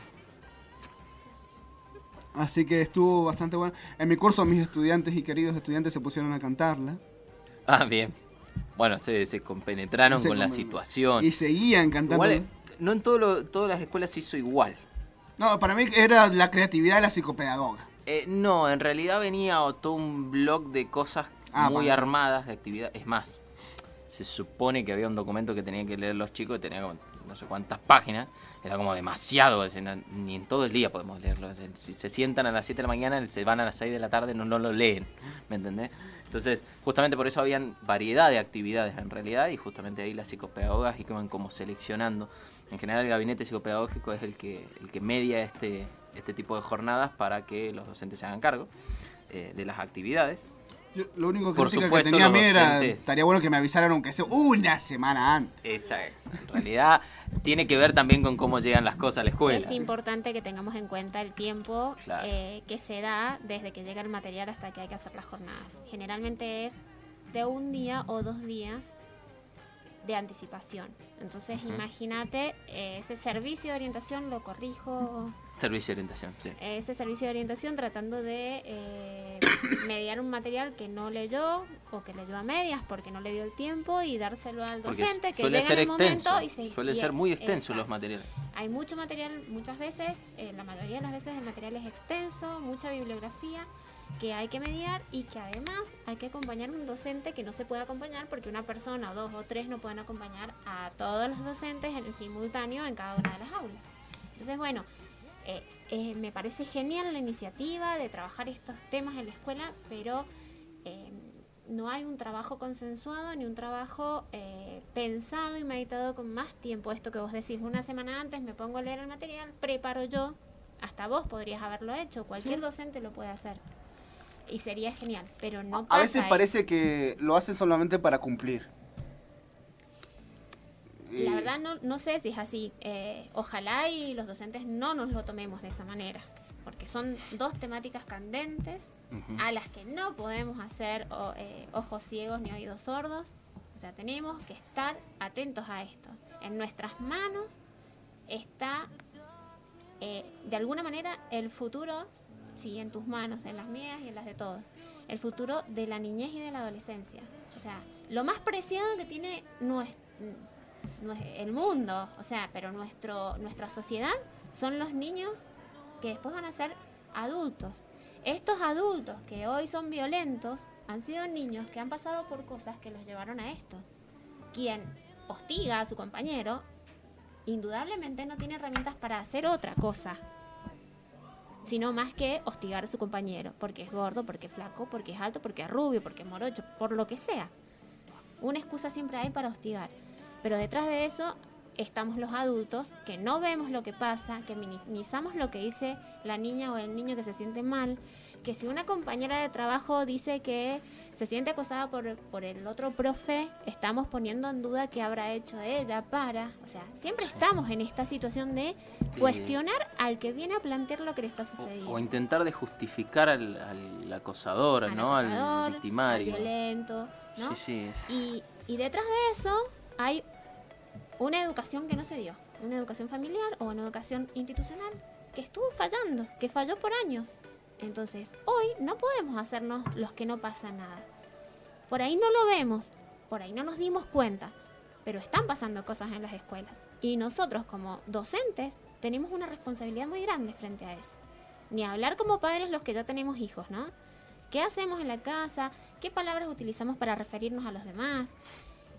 Así que estuvo bastante bueno. En mi curso mis estudiantes y queridos estudiantes se pusieron a cantarla. Ah, bien. Bueno, se, se compenetraron Se con la com- situación. Y seguían cantando. Igual, eh, no en todo lo- todas las escuelas se hizo igual. No, para mí era la creatividad de la psicopedagoga. Eh, no, en realidad venía todo un blog de cosas Ah, muy para- armadas de actividad. Es más, se supone que había un documento que tenían que leer los chicos, que tenía como no sé cuántas páginas. Era como demasiado, o sea, no- ni en todo el día podemos leerlo. O sea, si se sientan a las siete de la mañana, se van a las seis de la tarde, no, no lo leen, ¿me entendés? Entonces, justamente por eso habían variedad de actividades en realidad, y justamente ahí las psicopedagogas y que van como seleccionando. En general el gabinete psicopedagógico es el que, el que media este, este tipo de jornadas para que los docentes se hagan cargo eh, de las actividades. Yo, lo único Por crítica que supuesto, tenía a los mí era, docentes- estaría bueno que me avisaran aunque sea una semana antes. Exacto. En realidad tiene que ver también con cómo llegan las cosas a la escuela. Es importante que tengamos en cuenta el tiempo Claro. eh, que se da desde que llega el material hasta que hay que hacer las jornadas. Generalmente es de un día o dos días de anticipación. Entonces, Ujú. imagínate, eh, ese servicio de orientación, lo corrijo, Servicio de orientación, sí. ese servicio de orientación tratando de eh, mediar un material que no leyó o que leyó a medias porque no le dio el tiempo y dárselo al Porque docente que suele llega ser en el extenso, momento y se suele y- ser muy extenso exacto. los materiales. Hay mucho material, muchas veces, eh, la mayoría de las veces el material es extenso, mucha bibliografía que hay que mediar y que además hay que acompañar a un docente que no se puede acompañar porque una persona o dos o tres no pueden acompañar a todos los docentes en el simultáneo en cada una de las aulas. Entonces, bueno, eh, eh, me parece genial la iniciativa de trabajar estos temas en la escuela, pero eh, no hay un trabajo consensuado ni un trabajo eh, pensado y meditado con más tiempo. Esto que vos decís, una semana antes me pongo a leer el material, preparo yo, hasta vos podrías haberlo hecho, cualquier docente lo puede hacer. Y sería genial, pero no pasa A veces eso. parece que lo hacen solamente para cumplir. Y- La verdad no, no sé si es así. Eh, ojalá y los docentes no nos lo tomemos de esa manera, porque son dos temáticas candentes Ujú. a las que no podemos hacer o- eh, ojos ciegos ni oídos sordos. O sea, tenemos que estar atentos a esto. En nuestras manos está, eh, de alguna manera, el futuro, sí, en tus manos, en las mías y en las de todos, el futuro de la niñez y de la adolescencia. O sea, lo más preciado que tiene nuestro, el mundo, o sea, pero nuestro, nuestra sociedad son los niños que después van a ser adultos. Estos adultos que hoy son violentos han sido niños que han pasado por cosas que los llevaron a esto. Quien hostiga a su compañero, indudablemente no tiene herramientas para hacer otra cosa, sino más que hostigar a su compañero, porque es gordo, porque es flaco, porque es alto, porque es rubio, porque es morocho, por lo que sea. Una excusa siempre hay para hostigar, pero detrás de eso estamos los adultos que no vemos lo que pasa, que minimizamos lo que dice la niña o el niño que se siente mal, que si una compañera de trabajo dice que se siente acosada por, por el otro profe, estamos poniendo en duda qué habrá hecho ella para... O sea, siempre estamos en esta situación de cuestionar al que viene a plantear lo que le está sucediendo. O intentar de justificar al, al acosador, Al ¿no? acosador, al victimario. al violento, ¿no? Sí, sí. Y, y detrás de eso hay una educación que no se dio, una educación familiar o una educación institucional que estuvo fallando, que falló por años. Entonces, hoy no podemos hacernos los que no pasa nada. Por ahí no lo vemos, por ahí no nos dimos cuenta, pero están pasando cosas en las escuelas. Y nosotros como docentes tenemos una responsabilidad muy grande frente a eso. Ni hablar como padres los que ya tenemos hijos, ¿no? ¿Qué hacemos en la casa? ¿Qué palabras utilizamos para referirnos a los demás?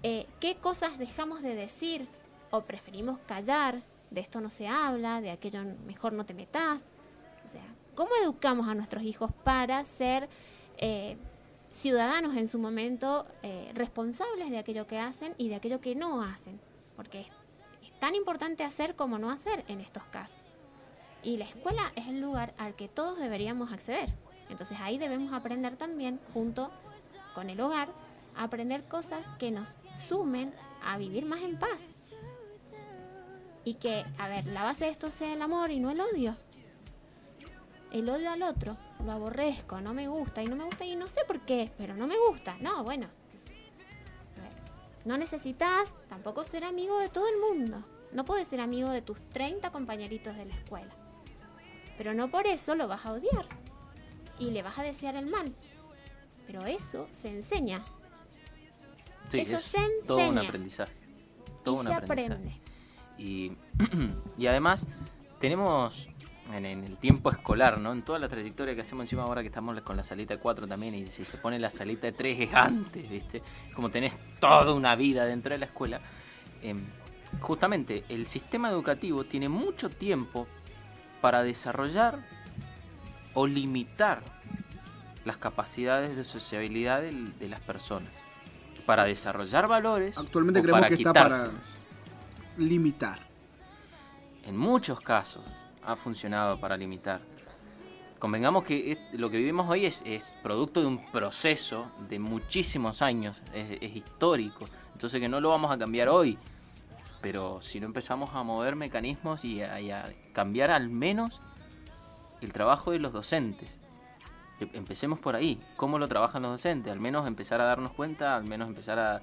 eh, qué cosas dejamos de decir o preferimos callar, de esto no se habla, de aquello mejor no te metas. O sea, ¿cómo educamos a nuestros hijos para ser eh, ciudadanos en su momento, eh, responsables de aquello que hacen y de aquello que no hacen? Porque es, es tan importante hacer como no hacer en estos casos. Y la escuela es el lugar al que todos deberíamos acceder. Entonces ahí debemos aprender también, junto con el hogar, a aprender cosas que nos sumen a vivir más en paz. Y que, a ver, la base de esto sea el amor y no el odio. El odio al otro, lo aborrezco, no me gusta, y no me gusta, y no sé por qué, pero no me gusta. No, bueno. A ver, no necesitas tampoco ser amigo de todo el mundo. No puedes ser amigo de tus treinta compañeritos de la escuela. Pero no por eso lo vas a odiar. Y le vas a desear el mal. Pero eso se enseña. Sí, eso es se enseña. todo un aprendizaje. Todo y un se aprendizaje. aprende. Y, y además tenemos en, en el tiempo escolar, ¿no? En toda la trayectoria que hacemos encima ahora que estamos con la salita de cuatro también, y si se pone la salita de tres es antes, ¿viste? Como tenés toda una vida dentro de la escuela. Eh, justamente el sistema educativo tiene mucho tiempo para desarrollar o limitar las capacidades de sociabilidad de, de las personas, para desarrollar valores. Actualmente o creemos para que está para quitárselos. limitar. En muchos casos ha funcionado para limitar. Convengamos que es- lo que vivimos hoy es, es producto de un proceso de muchísimos años, es, es histórico, entonces que no lo vamos a cambiar hoy, pero si no empezamos a mover mecanismos y a, y a cambiar al menos el trabajo de los docentes. Em- Empecemos por ahí, cómo lo trabajan los docentes, al menos empezar a darnos cuenta, al menos empezar a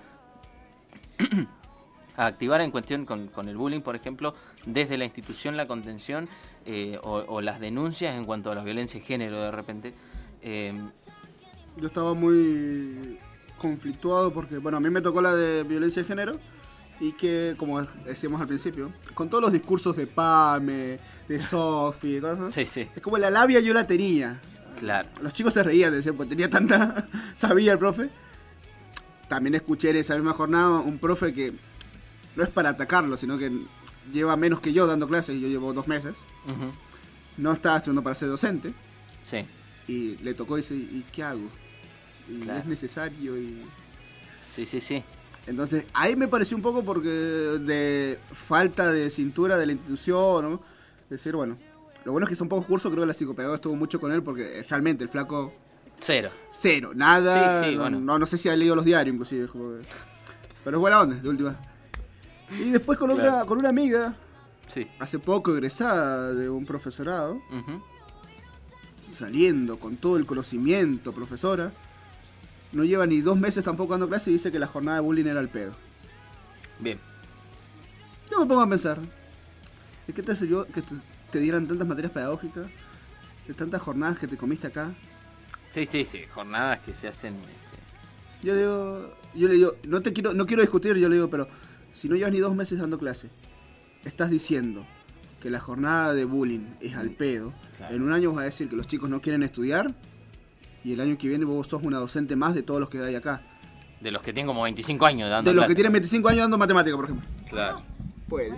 a activar en cuestión con, con el bullying, por ejemplo, desde la institución la contención eh, o, o las denuncias en cuanto a la violencia de género de repente. Eh, Yo estaba muy conflictuado porque, bueno, a mí me tocó la de violencia de género y que, como decíamos al principio, con todos los discursos de Pame, de Sofi, y cosas, sí, sí, es como la labia yo la tenía. claro. Los chicos se reían, decían, pues tenía tanta... sabía el profe. También escuché en esa misma jornada un profe que no es para atacarlo, sino que lleva menos que yo dando clases, y yo llevo dos meses. Ujú. No estaba estudiando para ser docente. Sí. Y le tocó y dice, ¿y qué hago? Y Claro. es necesario y... Sí, sí, sí. Entonces, ahí me pareció un poco porque de falta de cintura de la institución, ¿no? Decir, bueno, lo bueno es que son pocos cursos, creo que la psicopedagoga estuvo mucho con él porque realmente el flaco... Cero. Cero, nada, Sí, sí, no, bueno. no, no sé si ha leído los diarios inclusive, joder. Pero es buena onda, de última. Y después con Claro. otra, con una amiga, Sí. hace poco egresada de un profesorado, Ujú. saliendo con todo el conocimiento, profesora, no lleva ni dos meses tampoco dando clase y dice que la jornada de bullying era el pedo. Bien. Yo me pongo a pensar, ¿de qué te hace yo que te, te dieran tantas materias pedagógicas, de tantas jornadas que te comiste acá? Sí, sí, sí. Jornadas que se hacen. este, Yo le digo, yo le digo, no te quiero, no quiero discutir, yo le digo, pero si no llevas ni dos meses dando clase, estás diciendo que la jornada de bullying es al pedo, Claro. en un año vas a decir que los chicos no quieren estudiar, y el año que viene vos sos una docente más de todos los que hay acá. De los que tienen como veinticinco años dando De los que clases. tienen veinticinco años dando matemática, por ejemplo. Claro. Puede.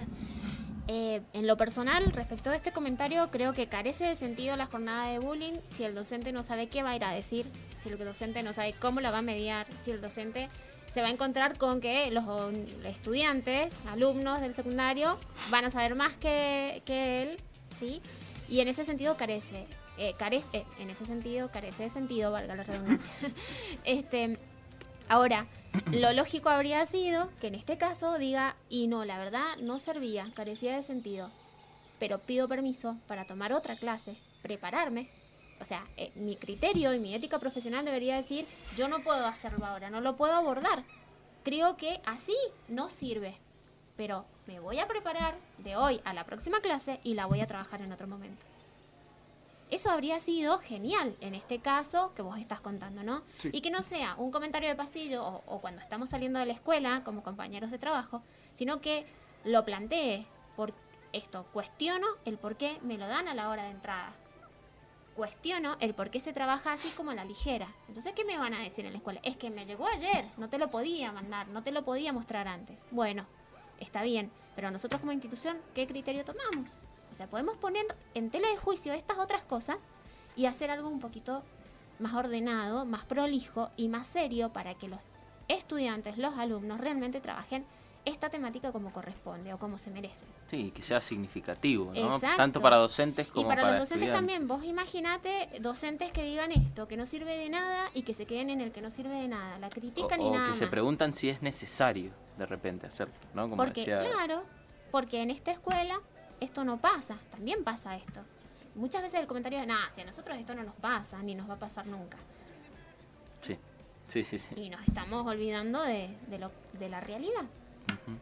Eh, en lo personal, respecto a este comentario, creo que carece de sentido la jornada de bullying si el docente no sabe qué va a ir a decir, si el docente no sabe cómo la va a mediar, si el docente se va a encontrar con que los estudiantes, alumnos del secundario, van a saber más que, que él, ¿sí? Y en ese sentido carece, eh, carece, eh, en ese sentido carece de sentido, valga la redundancia. este, ahora, lo lógico habría sido que en este caso diga, y no, la verdad no servía, carecía de sentido, pero pido permiso para tomar otra clase, prepararme. O sea, eh, mi criterio y mi ética profesional debería decir, yo no puedo hacerlo ahora, no lo puedo abordar. Creo que así no sirve, pero me voy a preparar de hoy a la próxima clase y la voy a trabajar en otro momento. Eso habría sido genial en este caso que vos estás contando, ¿no? Sí. Y que no sea un comentario de pasillo o, o cuando estamos saliendo de la escuela como compañeros de trabajo, sino que lo plantee por esto, cuestiono el por qué me lo dan a la hora de entrada. cuestiono el por qué se trabaja así como a la ligera. Entonces, ¿qué me van a decir en la escuela? Es que me llegó ayer, no te lo podía mandar, no te lo podía mostrar antes. Bueno, está bien, pero nosotros como institución, ¿qué criterio tomamos? O sea, podemos poner en tela de juicio estas otras cosas y hacer algo un poquito más ordenado, más prolijo y más serio para que los estudiantes, los alumnos realmente trabajen esta temática como corresponde o como se merece. Sí, que sea significativo, ¿no? Exacto. Tanto para docentes como y para, para los docentes estudiantes. también. Vos imaginate docentes que digan esto, que no sirve de nada y que se queden en el que no sirve de nada. La critican o, y o nada que más. se preguntan si es necesario de repente hacerlo, ¿no? Como Porque, decía... claro, porque en esta escuela esto no pasa, también pasa esto. Muchas veces el comentario es, nada, si a nosotros esto no nos pasa, ni nos va a pasar nunca. Sí, sí, sí. sí. Y nos estamos olvidando de, de, lo, de la realidad. Uh-huh.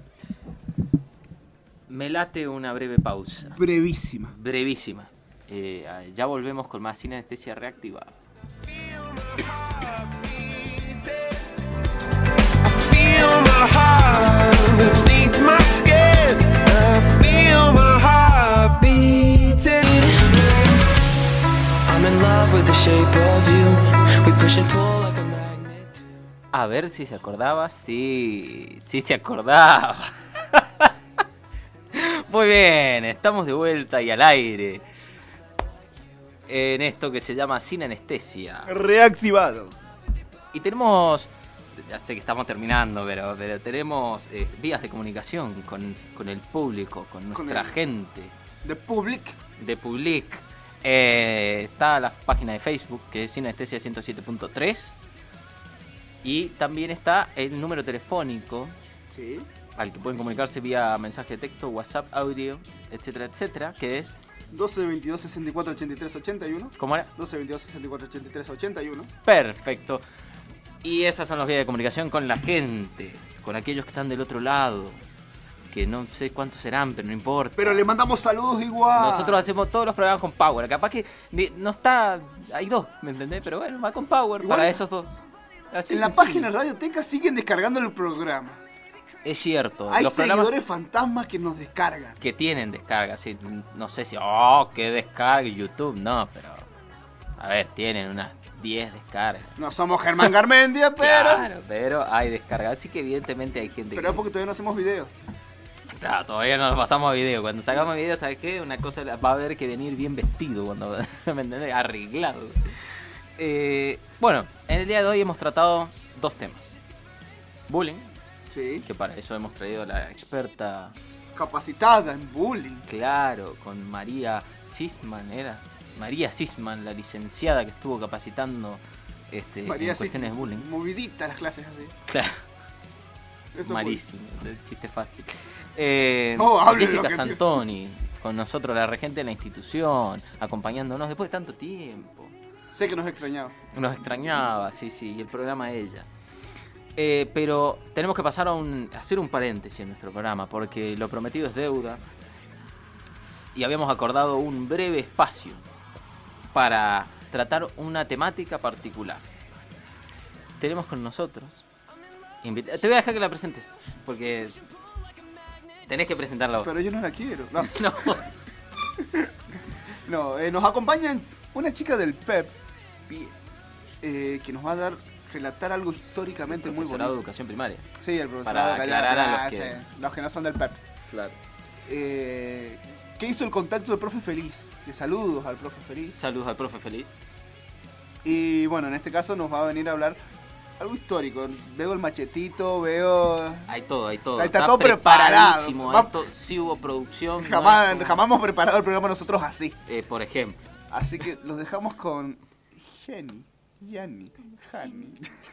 Me late una breve pausa. Brevísima. Brevísima. Eh, ya volvemos con más Sin Anestesia Reactivada. Feel my heart beneath my skin. I feel my heart beating. I'm in love with the shape of you. We push and pull like a magnet. A ver si se acordaba. Sí, sí se acordaba. Muy bien, estamos de vuelta y al aire en esto que se llama Sin Anestesia Reactivado. Y tenemos, ya sé que estamos terminando, pero, pero tenemos eh, vías de comunicación con, con el público, con nuestra Con el- gente. The Public. De Public. Eh, está la página de Facebook, que es Sin Anestesia ciento siete punto tres. Y también está el número telefónico Sí. al que pueden comunicarse vía mensaje de texto, WhatsApp, audio, etcétera, etcétera, que es... doce, veintidós, sesenta y cuatro, ochenta y tres, ochenta y uno. ¿Cómo era? doce, veintidós, sesenta y cuatro, ochenta y tres, ochenta y uno. Perfecto. Y esas son las vías de comunicación con la gente, con aquellos que están del otro lado, que no sé cuántos serán, pero no importa. Pero le mandamos saludos igual. Nosotros hacemos todos los programas con Power. Capaz que ni- no está... Hay dos, ¿me entendés? Pero bueno, va con Power Igual, para esos dos. Así En la sencillo. página Radioteca siguen descargando el programa. Es cierto. Hay los programas seguidores fantasmas que nos descargan. que tienen descarga, sí, no sé si... ¡Oh, qué descarga! YouTube, no, pero... A ver, tienen unas diez descargas. No somos Germán Garmendia, pero... Claro, pero hay descarga. Así que evidentemente hay gente Pero es porque todavía no hacemos videos. que... Claro, todavía no nos pasamos a video. Cuando sacamos video, ¿sabes qué? Una cosa va a haber que venir bien vestido, cuando ¿me entendés? Arreglado. Eh, bueno, en el día de hoy hemos tratado dos temas. Bullying, Sí. que para eso hemos traído a la experta, Capacitada en bullying. claro, con María Sisman, ¿era? María Sisman, la licenciada que estuvo capacitando este, María, en sí, cuestiones de bullying. movidita las clases así. Claro. Eso Malísimo, el chiste fácil. Eh, No, hable de lo Jessica que Santoni, con nosotros, la regente de la institución, acompañándonos después de tanto tiempo. fue. Sé que nos extrañaba. Nos extrañaba, sí, sí, y el programa de ella. Eh, pero tenemos que pasar a, un, a hacer un paréntesis en nuestro programa, porque lo prometido es deuda. Y habíamos acordado un breve espacio para tratar una temática particular. Tenemos con nosotros... invita- Te voy a dejar que la presentes, porque tenés que presentarla vos. Pero yo no la quiero. No, No. no eh, nos acompaña una chica del P E P eh, que nos va a dar relatar algo históricamente muy Profesorado de bonito. educación primaria. Sí, el profesor Para aclarar a los que- los que no son del P E P. Claro. Eh, ¿Qué hizo el contacto del profe Feliz? De saludos al profe Feliz. Saludos al profe Feliz. Y bueno, en este caso nos va a venir a hablar algo histórico. Veo el machetito, veo... Hay todo, hay todo. Ahí está todo preparado. preparadísimo. Va- Esto sí hubo producción. no Jamás, es como- jamás hemos preparado el programa nosotros así. Eh, por ejemplo. Así que los dejamos con Jenny, Yanni, Hani.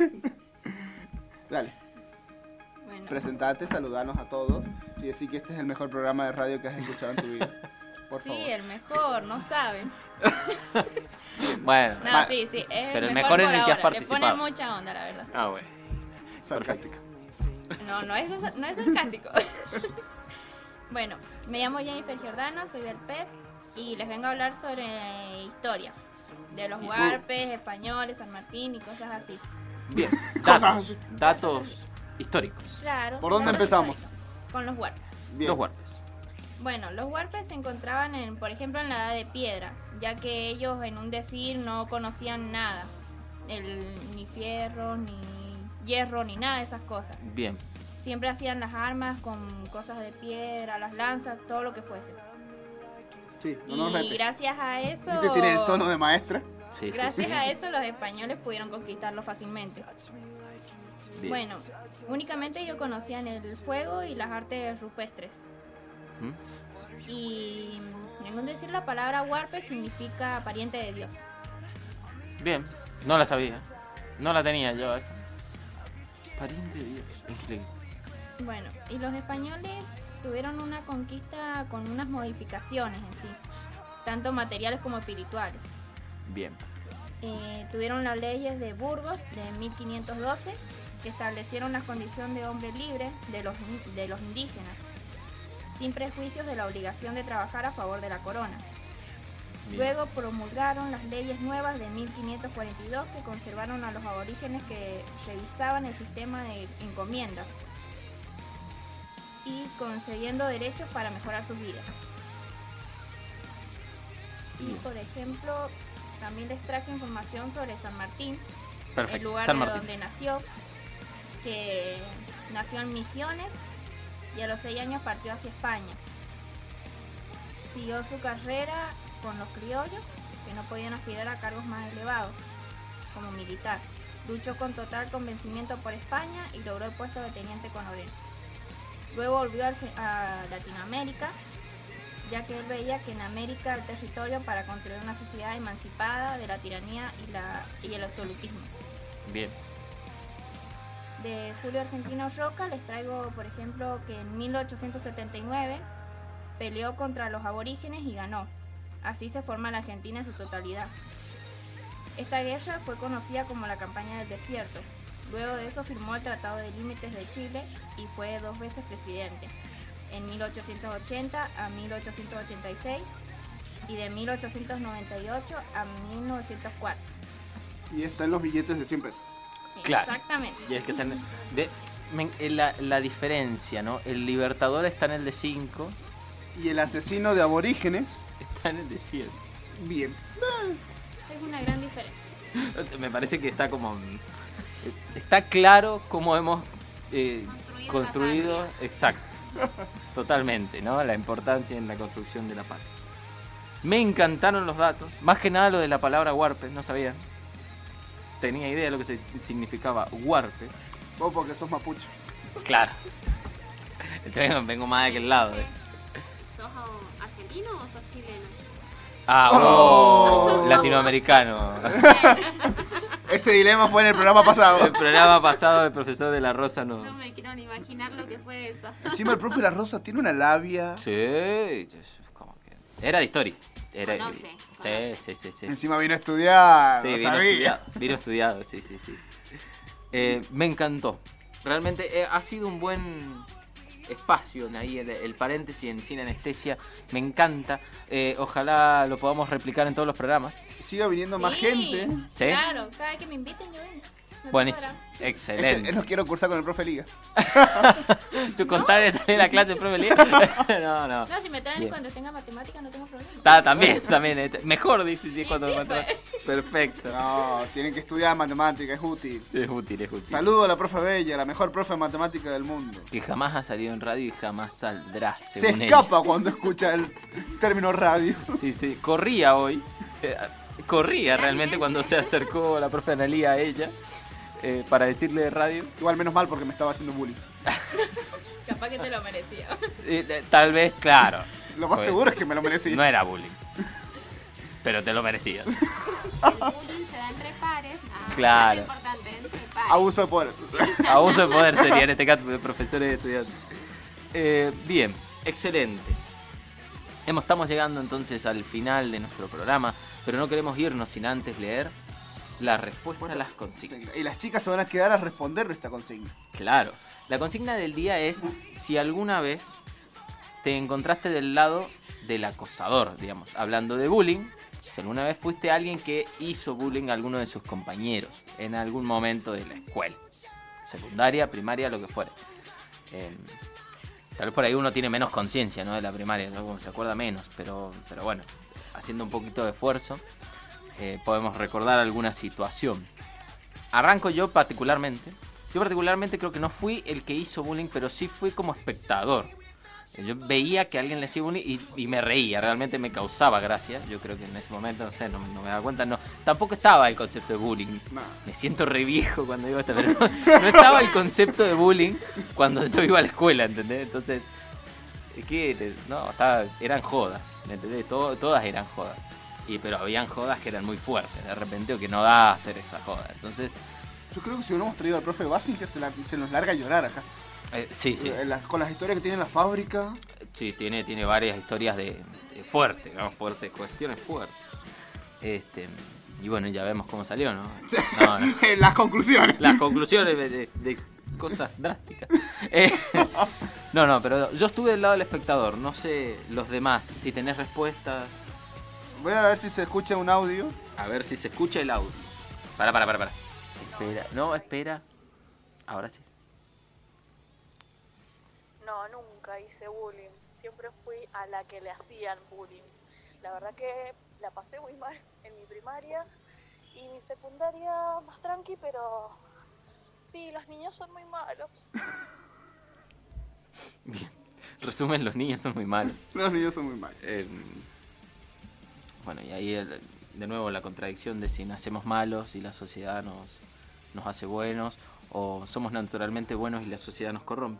Dale, Bueno, presentate, saludanos a todos y decir que este es el mejor programa de radio que has escuchado en tu vida. Por sí, favor. el mejor, no saben. Bueno. No, Va- sí, sí, es Pero el el mejor, mejor en por el que has ahora. Le participado. ponen mucha onda, la verdad. Ah, bueno. Sarcástica. No, no es, no es sarcástico. Bueno, me llamo Jennifer Giordano, soy del P E P y les vengo a hablar sobre historia. De los huarpes, españoles, San Martín y cosas así. Bien. Cosas Datos, así. datos históricos. Claro. ¿Por dónde datos empezamos? históricos. Con los huarpes. Bien. Los huarpes. Bueno, los huarpes se encontraban, en, por ejemplo, en la Edad de Piedra, ya que ellos en un decir no conocían nada, el, ni fierro, ni hierro, ni nada de esas cosas. Bien. Siempre hacían las armas con cosas de piedra, las lanzas, todo lo que fuese. Sí, Y normalmente. gracias a eso... ¿Viste? Tiene el tono de maestra. Sí, Gracias a eso los españoles pudieron conquistarlo fácilmente. Bien. Bueno, únicamente ellos conocían el fuego y las artes rupestres. ¿Mm? Y en un decir la palabra huarpe significa pariente de Dios. Bien, no la sabía. No la tenía yo. esa. Pariente de Dios. Increíble. Bueno, y los españoles tuvieron una conquista con unas modificaciones en sí, tanto materiales como espirituales. Bien. Eh, tuvieron las leyes de Burgos de mil quinientos doce, que establecieron la condición de hombre libre de los, de los indígenas, sin prejuicios de la obligación de trabajar a favor de la corona. Bien. Luego promulgaron las leyes nuevas de mil quinientos cuarenta y dos, que conservaron a los aborígenes, que revisaban el sistema de encomiendas y concediendo derechos para mejorar sus vidas. Y Bien. por ejemplo, también les traje información sobre San Martín, Perfecto. el lugar San de Martín. donde nació, que nació en Misiones y a los seis años partió hacia España. Siguió su carrera con los criollos, que no podían aspirar a cargos más elevados, como militar. Luchó con total convencimiento por España y logró el puesto de teniente coronel. Luego volvió a Arge- a Latinoamérica, ya que él veía que en América el territorio para construir una sociedad emancipada de la tiranía y, la, y el absolutismo. Bien. De Julio Argentino Roca les traigo, por ejemplo, que en mil ochocientos setenta y nueve peleó contra los aborígenes y ganó. Así se forma la Argentina en su totalidad. Esta guerra fue conocida como la Campaña del Desierto. Luego de eso firmó el Tratado de Límites de Chile y fue dos veces presidente, en mil ochocientos ochenta a mil ochocientos ochenta y seis y de mil ochocientos noventa y ocho a mil novecientos cuatro. Y está en los billetes de cien pesos. Claro. Exactamente. Y es que está en- de- me- eh, la, la diferencia, ¿no? El Libertador está en el de cinco. Y el asesino de aborígenes está en el de siete. Bien. Es una gran diferencia. Me parece que está como... Está claro cómo hemos eh, Construido construido... Exacto. Totalmente, ¿no? La importancia en la construcción de la patria. Me encantaron los datos. Más que nada lo de la palabra huarpe, no sabía. Tenía idea de lo que se- significaba huarpe. Vos porque sos mapuche. Claro. Vengo, vengo más de aquel lado. eh. ¿Sos um, argentino o sos chileno? Ah, oh, latinoamericano. Ese dilema fue en el programa pasado. El programa pasado del profesor de la Rosa no. No me quiero ni imaginar lo que fue eso. Encima el profe de la Rosa tiene una labia. Sí, es como que... Era de historia. Era... Conoce, Sí, conoce. sí, sí, sí. Encima vino a estudiar. Sí, lo vino sabía. estudiado, vino estudiado, sí, sí, sí. Eh, me encantó. Realmente eh, ha sido un buen espacio ahí, el, el paréntesis en Sin Anestesia. Me encanta. Eh, ojalá lo podamos replicar en todos los programas. Siga viniendo más Sí, gente. ¿Sí? Claro, cada vez que me inviten yo vengo. No tengo Buenísimo. drama. Ese, Excelente. él nos quiere cursar con el profe Liga. ¿Su contable sale la clase, profe Lía? No, no. No, si me traen Bien. cuando tenga matemáticas no tengo problema. Está, también, también. eh, Mejor, dice, si es Y cuando sí, lo mata- pues. Perfecto. No, tienen que estudiar matemática, es útil. Es útil, es útil. Saludo a la profe Bella, la mejor profe de matemática del mundo. Que jamás ha salido en radio y jamás saldrá, Se según escapa cuando escucha el término radio. ella. Sí, sí. Corría hoy. eh, corría realmente cuando se acercó la profe Analía a ella eh, para decirle de radio. Igual menos mal porque me estaba haciendo bullying. Capaz que te lo merecía. Eh, eh, tal vez, claro. Lo más Pues, seguro es que me lo merecí. No era bullying. Pero te lo merecías. El bullying se da entre pares. Ah, Claro. Es importante, entre pares. Abuso de poder. Abuso de poder sería en este caso de profesores y estudiantes. Eh, bien, excelente. Hemos, estamos llegando entonces al final de nuestro programa, pero no queremos irnos sin antes leer la respuesta a las consignas. Y las chicas se van a quedar a responder esta consigna. Claro, la consigna del día es si alguna vez te encontraste del lado del acosador, digamos, hablando de bullying. Si alguna vez fuiste alguien que hizo bullying a alguno de sus compañeros en algún momento de la escuela, secundaria, primaria, lo que fuera. Eh, Tal vez por ahí uno tiene menos conciencia, ¿no? De la primaria, ¿no? Se acuerda menos, pero, pero bueno, haciendo un poquito de esfuerzo, eh, podemos recordar alguna situación. Arranco yo particularmente. Yo particularmente creo que no fui el que hizo bullying, pero sí fui como espectador. Yo veía que alguien le hacía bullying y, y me reía, realmente me causaba gracia. Yo creo que en ese momento, no sé, no, no me daba cuenta, no. Tampoco estaba el concepto de bullying. No. Me siento re viejo cuando digo esto, pero no, no estaba el concepto de bullying cuando yo iba a la escuela, ¿entendés? Entonces, es que, no, estaba, eran jodas, ¿me entendés? Todo, todas eran jodas. Y, pero habían jodas que eran muy fuertes, de repente, o que no da a hacer esa joda. Entonces, yo creo que si hubiéramos traído al profe Basinger se, la, se nos larga a llorar acá. Eh, sí, sí. La, con las historias que tiene en la fábrica. Sí, tiene, tiene varias historias de, de fuertes, ¿no? Fuertes, cuestiones fuertes. Este, y bueno, ya vemos cómo salió, ¿no? no, no. Las conclusiones. Las conclusiones de, de, de cosas drásticas. Eh, no, no, pero yo estuve del lado del espectador. No sé los demás, si tenés respuestas. Voy a ver si se escucha un audio. A ver si se escucha el audio. Para, para, para, para. Espera, no, espera. Ahora sí. No, nunca hice bullying. Siempre fui a la que le hacían bullying. La verdad que la pasé muy mal en mi primaria y mi secundaria más tranqui, pero sí, los niños son muy malos. Bien. Resumen, los niños son muy malos. Los niños son muy malos. Eh, bueno, y ahí el, de nuevo la contradicción de si nacemos malos y la sociedad nos, nos hace buenos, o somos naturalmente buenos y la sociedad nos corrompe.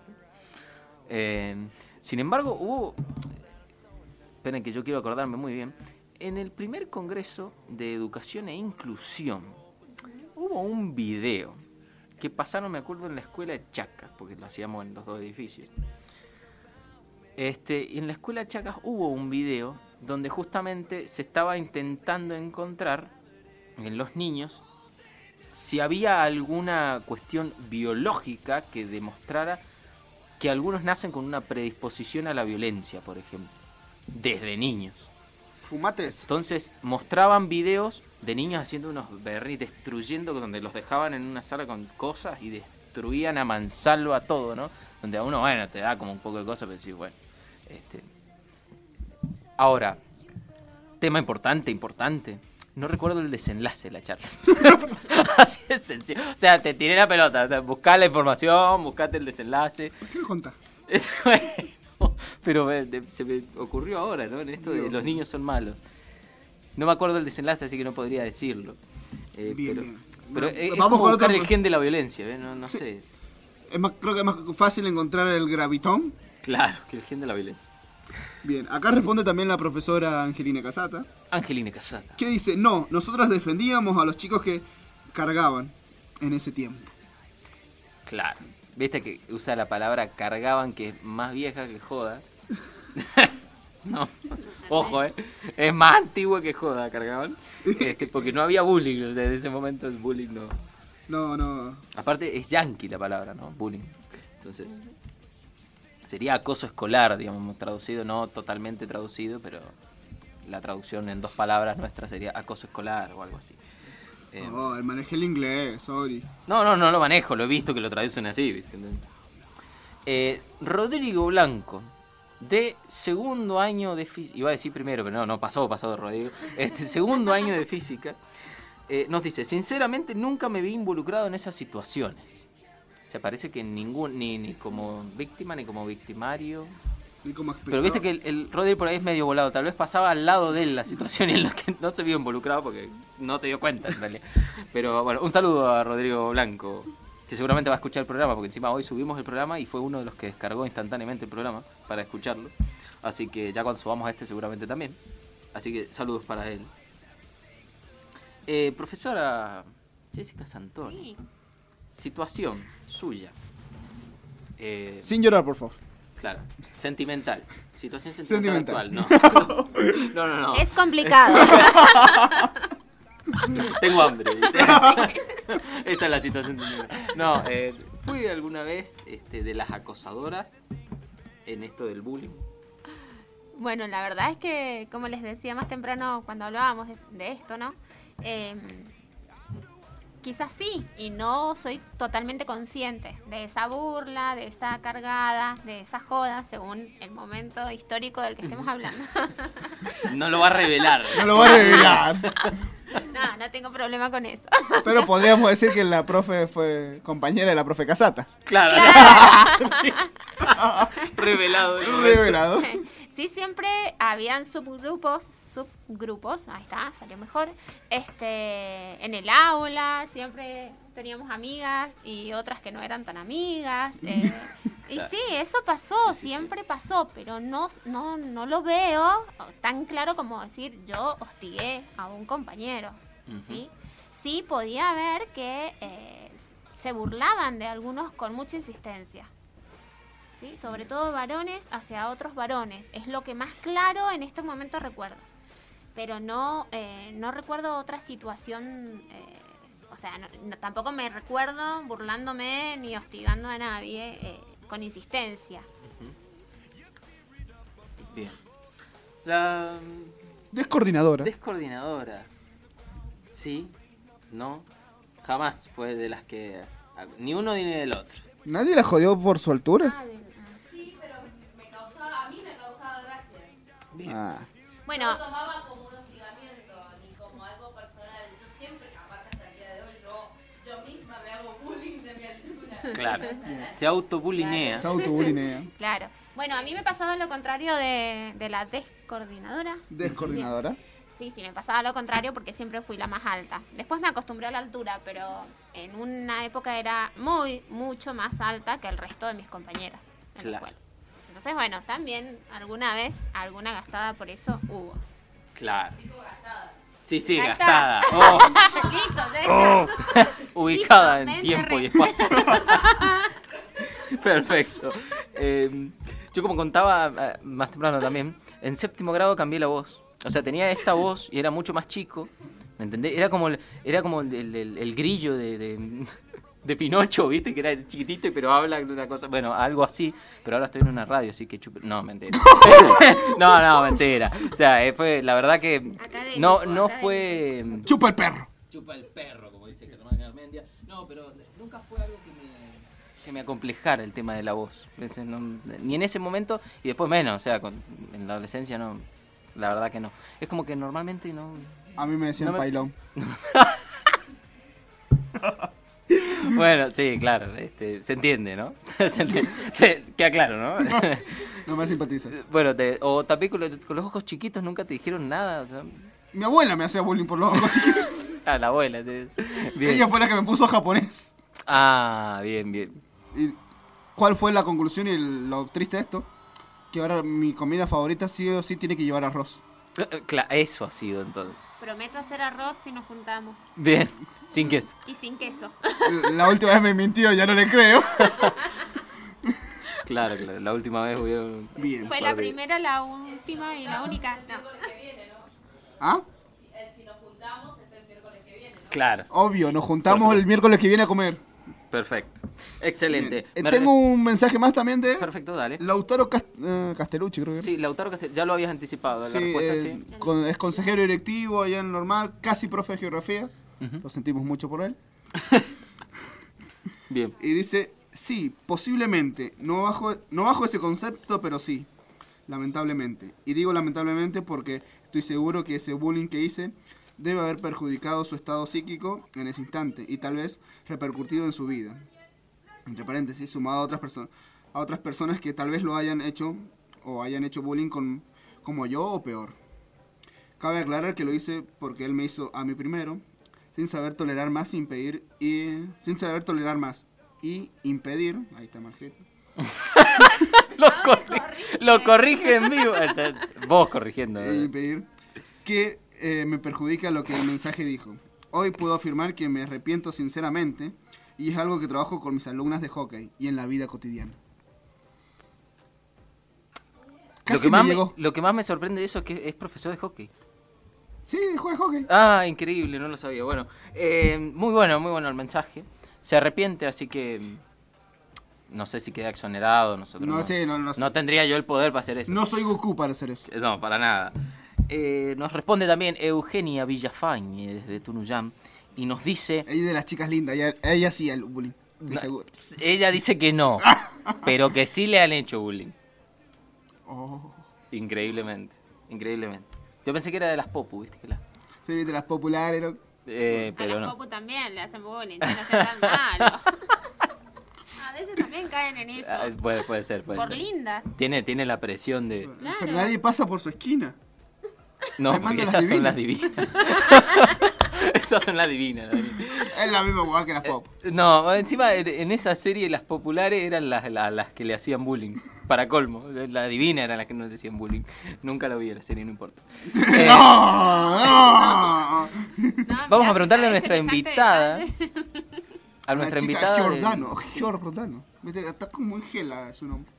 Eh, sin embargo, hubo... Esperen que yo quiero acordarme muy bien. En el primer Congreso de Educación e Inclusión hubo un video que pasaron, me acuerdo, en la escuela de Chacas, porque lo hacíamos en los dos edificios. Este, y en la escuela de Chacas hubo un video donde justamente se estaba intentando encontrar en los niños si había alguna cuestión biológica que demostrara que algunos nacen con una predisposición a la violencia, por ejemplo, desde niños. Fumates. Entonces mostraban videos de niños haciendo unos berris, destruyendo, donde los dejaban en una sala con cosas y destruían a mansalva todo, ¿no? Donde a uno, bueno, te da como un poco de cosas, pero decís, bueno. Este... Ahora, tema importante, importante. No recuerdo el desenlace de la charla. Así es sencillo. O sea, te tiré la pelota. O sea, buscá la información, buscate el desenlace. ¿Qué le contás? Bueno, pero me, de, se me ocurrió ahora, ¿no? En esto de los niños son malos. No me acuerdo el desenlace, así que no podría decirlo. Eh, bien, pero bien. pero Bueno, es, es vamos como con buscar otro... el gen de la violencia, ¿eh? No, no sí. sé. Es más, creo que es más fácil encontrar el gravitón. Claro, que el gen de la violencia. Bien, acá responde también la profesora Angelina Casata. Angelina Casata. Que dice, no, nosotras defendíamos a los chicos que cargaban en ese tiempo. Claro. Viste que usa la palabra cargaban, que es más vieja que joda. No, ojo, eh. Es más antigua que joda, cargaban. Este, porque no había bullying, desde ese momento el bullying no. No, no. Aparte es yankee la palabra, ¿no? Bullying. Entonces, sería acoso escolar, digamos, traducido, no totalmente traducido, pero la traducción en dos palabras nuestras sería acoso escolar o algo así. Eh, oh, el manejé el inglés, sorry. No, no, no lo manejo, lo he visto que lo traducen así, ¿viste? Eh, Rodrigo Blanco, de segundo año de física, iba a decir primero, pero no, no pasó, pasó de Rodrigo, este segundo año de física, eh, nos dice, sinceramente nunca me vi involucrado en esas situaciones. O sea, parece que ningún, ni, ni como víctima, ni como victimario. Ni como Pero viste que el, el Rodrigo por ahí es medio volado, tal vez pasaba al lado de él la situación en la que no se vio involucrado porque no se dio cuenta en realidad. Pero bueno, un saludo a Rodrigo Blanco, que seguramente va a escuchar el programa, porque encima hoy subimos el programa y fue uno de los que descargó instantáneamente el programa para escucharlo. Así que ya cuando subamos a este seguramente también. Así que saludos para él. Eh, profesora Jessica Santoni. Sí. Situación suya. Eh, Sin llorar, por favor. Claro, sentimental. Situación sentimental, Sentimental. actual, no. No, no, no. Es complicado. Tengo hambre, dice. Esa es la situación sentimental. No, eh, ¿fui alguna vez este, de las acosadoras en esto del bullying? Bueno, la verdad es que, como les decía más temprano cuando hablábamos de, de esto, ¿no? Eh, quizás sí, y no soy totalmente consciente de esa burla, de esa cargada, de esa joda, según el momento histórico del que estemos hablando. No lo va a revelar. No lo va a revelar. No, no tengo problema con eso. Pero podríamos decir que la profe fue compañera de la profe Casata. Claro. Claro. Revelado. el momento. Revelado. Sí, siempre habían subgrupos, subgrupos, ahí está, salió mejor. Este, en el aula siempre teníamos amigas y otras que no eran tan amigas. Eh, y sí, eso pasó, siempre pasó, pero no, no, no lo veo tan claro como decir yo hostigué a un compañero. ¿Sí? Sí podía ver que eh, se burlaban de algunos con mucha insistencia. ¿Sí? Sobre todo varones hacia otros varones. Es lo que más claro en este momento recuerdo. Pero no, eh, no recuerdo otra situación, eh, o sea, no, no, tampoco me recuerdo burlándome ni hostigando a nadie eh, con insistencia. Bien. La Descoordinadora. descoordinadora. Sí, no, jamás fue de las que... Ni uno ni el otro. ¿Nadie la jodió por su altura? Sí, pero me causaba, a mí me causaba gracia. Ah. Bueno, No lo tomaba como un hostigamiento ni como algo personal. Yo siempre, aparte hasta el día de hoy, yo, yo misma me hago bullying de mi altura. Claro. Se autobulinea. Se autobulinea. claro. Bueno, a mí me pasaba lo contrario de, de la descoordinadora. Descoordinadora. Sí, sí, me pasaba lo contrario porque siempre fui la más alta. Después me acostumbré a la altura, pero en una época era muy, mucho más alta que el resto de mis compañeras en Claro. la escuela. Entonces, bueno, también alguna vez, alguna gastada por eso hubo. Claro. Sí, sí, Ahí está. gastada. Oh. Listo, ¿ves? Oh. Ubicada en Listo, tiempo y mente espacio. Perfecto. Eh, yo como contaba eh, más temprano también, en séptimo grado cambié la voz. O sea, tenía esta voz y era mucho más chico. ¿Me entendés? Era como el, era como el, el- el grillo de, de, de Pinocho, ¿viste? Que era chiquitito, pero habla de una cosa... Bueno, algo así. Pero ahora estoy en una radio, así que chupe... No, mentira. no, no, mentira. O sea, eh, fue... La verdad que... Académico, No, no académico. fue... Chupa el perro. Chupa el perro, como dice Germán Garmendia. No, pero nunca fue algo que me, que me acomplejara el tema de la voz. Pensé, no, ni en ese momento y después menos. O sea, con, en la adolescencia no. La verdad que no. Es como que normalmente no. A mí me decían No me- pailón. Bueno, sí, claro. Este, se entiende, ¿no? se entiende. Se- queda claro, ¿no? No me simpatizas. Bueno, te, o también con, los- con los ojos chiquitos nunca te dijeron nada. O sea, Mi abuela me hacía bullying por los ojos chiquitos. a la abuela. te- bien. Ella fue la que me puso japonés. Ah, bien, bien. ¿Y cuál fue la conclusión y el- lo triste de esto? Que ahora mi comida favorita sí o sí tiene que llevar arroz. Claro, eso ha sido entonces. Prometo hacer arroz si nos juntamos. Bien, sin queso. Y sin queso. La última vez me mintió, ya no le creo. Claro, claro. La última vez hubieron... Bien. Fue la primera, la última y la única. No. ¿Ah? Si nos juntamos es el miércoles que viene, ¿no? Claro. Obvio, nos juntamos el miércoles que viene a comer. Perfecto. Excelente. Eh, Me tengo re- un mensaje más también de Perfecto, dale. Lautaro Cast- eh, Castellucci, creo que era. Sí, Lautaro Castel, ya lo habías anticipado, la Sí, respuesta eh, sí. con- es consejero directivo allá en Normal, casi profe de geografía. Ujú. Lo sentimos mucho por él. Bien. Y dice, sí, posiblemente, no bajo, no bajo ese concepto, pero sí, lamentablemente. Y digo lamentablemente porque estoy seguro que ese bullying que hice debe haber perjudicado su estado psíquico en ese instante y tal vez repercutido en su vida. Entre paréntesis, sumado a otras personas a otras personas que tal vez lo hayan hecho o hayan hecho bullying con, como yo o peor. Cabe aclarar que lo hice porque él me hizo a mí primero, sin saber tolerar más, sin pedir y sin saber tolerar más y impedir, ahí está Margeta. lo, corri lo corrige en vivo. Está- Vos corrigiendo. e impedir que eh, me perjudica lo que el mensaje dijo. Hoy puedo afirmar que me arrepiento sinceramente y es algo que trabajo con mis alumnas de hockey y en la vida cotidiana. Lo Casi que, más me me, llegó. lo que más me sorprende de eso es que es profesor de hockey. Sí, juega hockey. Ah, increíble, no lo sabía. Bueno, eh, muy bueno, muy bueno el mensaje. Se arrepiente, así que mm, no sé si queda exonerado. Nosotros No no, sé, no- no sé. no tendría yo el poder para hacer eso. No soy Goku para hacer eso. No, para nada. Eh, nos responde también Eugenia Villafañe desde Tunuyán y nos dice... Ella es de las chicas lindas, ella, ella sí el bullying, estoy No, seguro. ella dice que no, pero que sí le han hecho bullying. Oh. Increíblemente, increíblemente. Yo pensé que era de las Popu, ¿viste? Que la... Sí, de las populares, ¿no? eh, A pero las no. Popu también le hacen bullying, no sean tan malos. A veces también caen en eso. Ah, puede, puede ser, puede Por ser. lindas. Tiene, tiene la presión de... Claro. Pero nadie pasa por su esquina. No, Me porque manda esas las son las divinas. Esas son las divinas. Dani. Es la misma hueá que las pop. No, encima en, en esa serie las populares eran las, las, las que le hacían bullying. Para colmo, la divina era la que no le hacían bullying. Nunca lo vi en la serie, no importa. Eh, ¡No! ¡No! Vamos a preguntarle a nuestra invitada. A nuestra la chica invitada. del- Giordano, Giordano. Viste, está como en gela su nombre.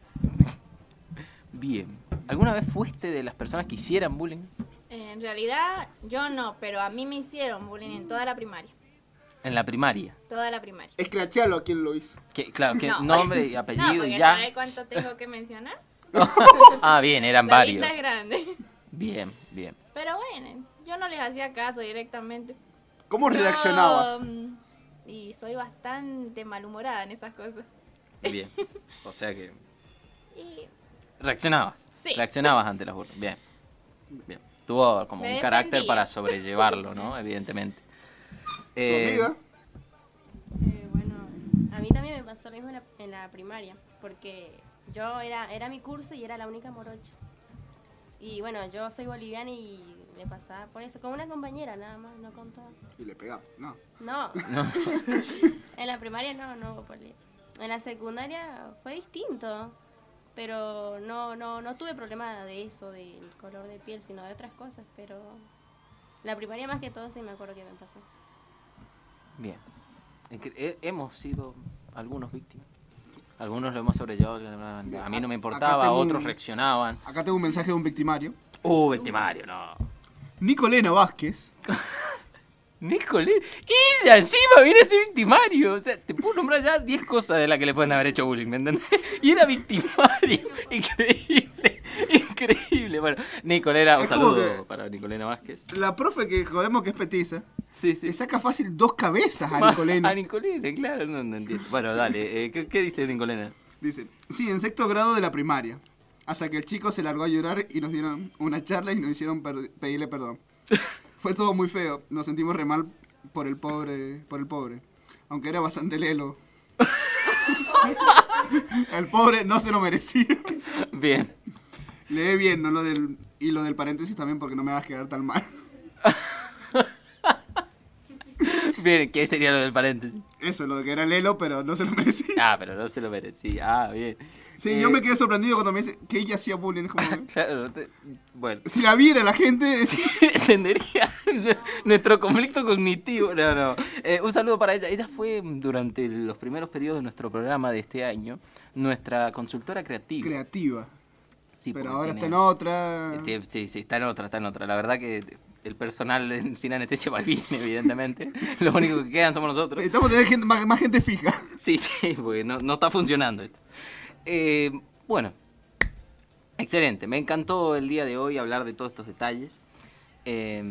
Bien. ¿Alguna vez fuiste de las personas que hicieran bullying? En realidad, yo no, pero a mí me hicieron bullying en toda la primaria. En la primaria. Toda la primaria. Escrachalo a quien lo hizo. Que, claro, que No. nombre y No, apellido porque y ya. ¿sabes cuánto tengo que mencionar? Ah, bien, eran La varios. lista es grande. Bien, bien. Pero bueno, yo no les hacía caso directamente. ¿Cómo Yo, reaccionabas? mm, Y soy bastante malhumorada en esas cosas. Bien. O sea que Y reaccionabas. Sí. Reaccionabas ante las burlas. Bien. Bien. Tuvo como Me un carácter defendía. para sobrellevarlo, ¿no? Evidentemente. Eh, amiga? Eh, bueno, a mí también me pasó lo mismo en la, en la primaria, porque yo era, era mi curso y era la única morocha. Y bueno, yo soy boliviana y me pasaba por eso, con una compañera nada más, no con todo. Y le pegaba, no. No, No. en la primaria no, no hubo poli. En la secundaria fue distinto, pero no, no, no tuve problema de eso, del color de piel, sino de otras cosas, pero la primaria más que todo sí me acuerdo que me pasó. Bien. Es que he- hemos sido algunos víctimas. Algunos lo hemos sobrellevado. A mí no me Acá importaba, tengo otros un- reaccionaban. Acá tengo un mensaje de un victimario. Uh, victimario, no. Nicolena Vázquez. Nicolás, ella encima viene a ser victimario. O sea, te puedo nombrar ya diez cosas de las que le pueden haber hecho bullying, ¿me entendés? Y era victimario. Increíble, increíble. Bueno, Nicolena, un Es como saludo que- para Nicolena Vázquez. La profe que jodemos que es petiza. Sí, sí. Le saca fácil dos cabezas a Ma- Nicolena. A Nicolena, claro, no, no entiendo. Bueno, dale, eh, ¿qué, qué dice Nicolena? Dice, sí, en sexto grado de la primaria. Hasta que el chico se largó a llorar y nos dieron una charla y nos hicieron per- pedirle perdón. Fue todo muy feo. Nos sentimos re mal por el pobre, por el pobre. Aunque era bastante lelo. El pobre no se lo merecía. Bien. Lee bien, no lo del y lo del paréntesis también porque no me vas a quedar tan mal. Bien, ¿qué sería lo del paréntesis? Eso, lo de que era lelo, pero no se lo merecía. Ah, pero no se lo merecía. Ah, bien. Sí, Eh, yo me quedé sorprendido cuando me dice que ella hacía bullying. Es como, Claro, te- bueno. si la viera la gente... Entendería nuestro conflicto cognitivo. No, no. Eh, un saludo para ella. Ella fue durante los primeros periodos de nuestro programa de este año nuestra consultora creativa. Creativa. Sí, Pero porque ahora tiene- está en otra. Este, Sí, sí, está en otra, está en otra. La verdad que el personal de- sin anestesia va bien, evidentemente. Lo único que quedan somos nosotros. Estamos teniendo gente, más, más gente fija. Sí, sí, porque no, no está funcionando esto. Eh, bueno, excelente. Me encantó el día de hoy hablar de todos estos detalles. Eh,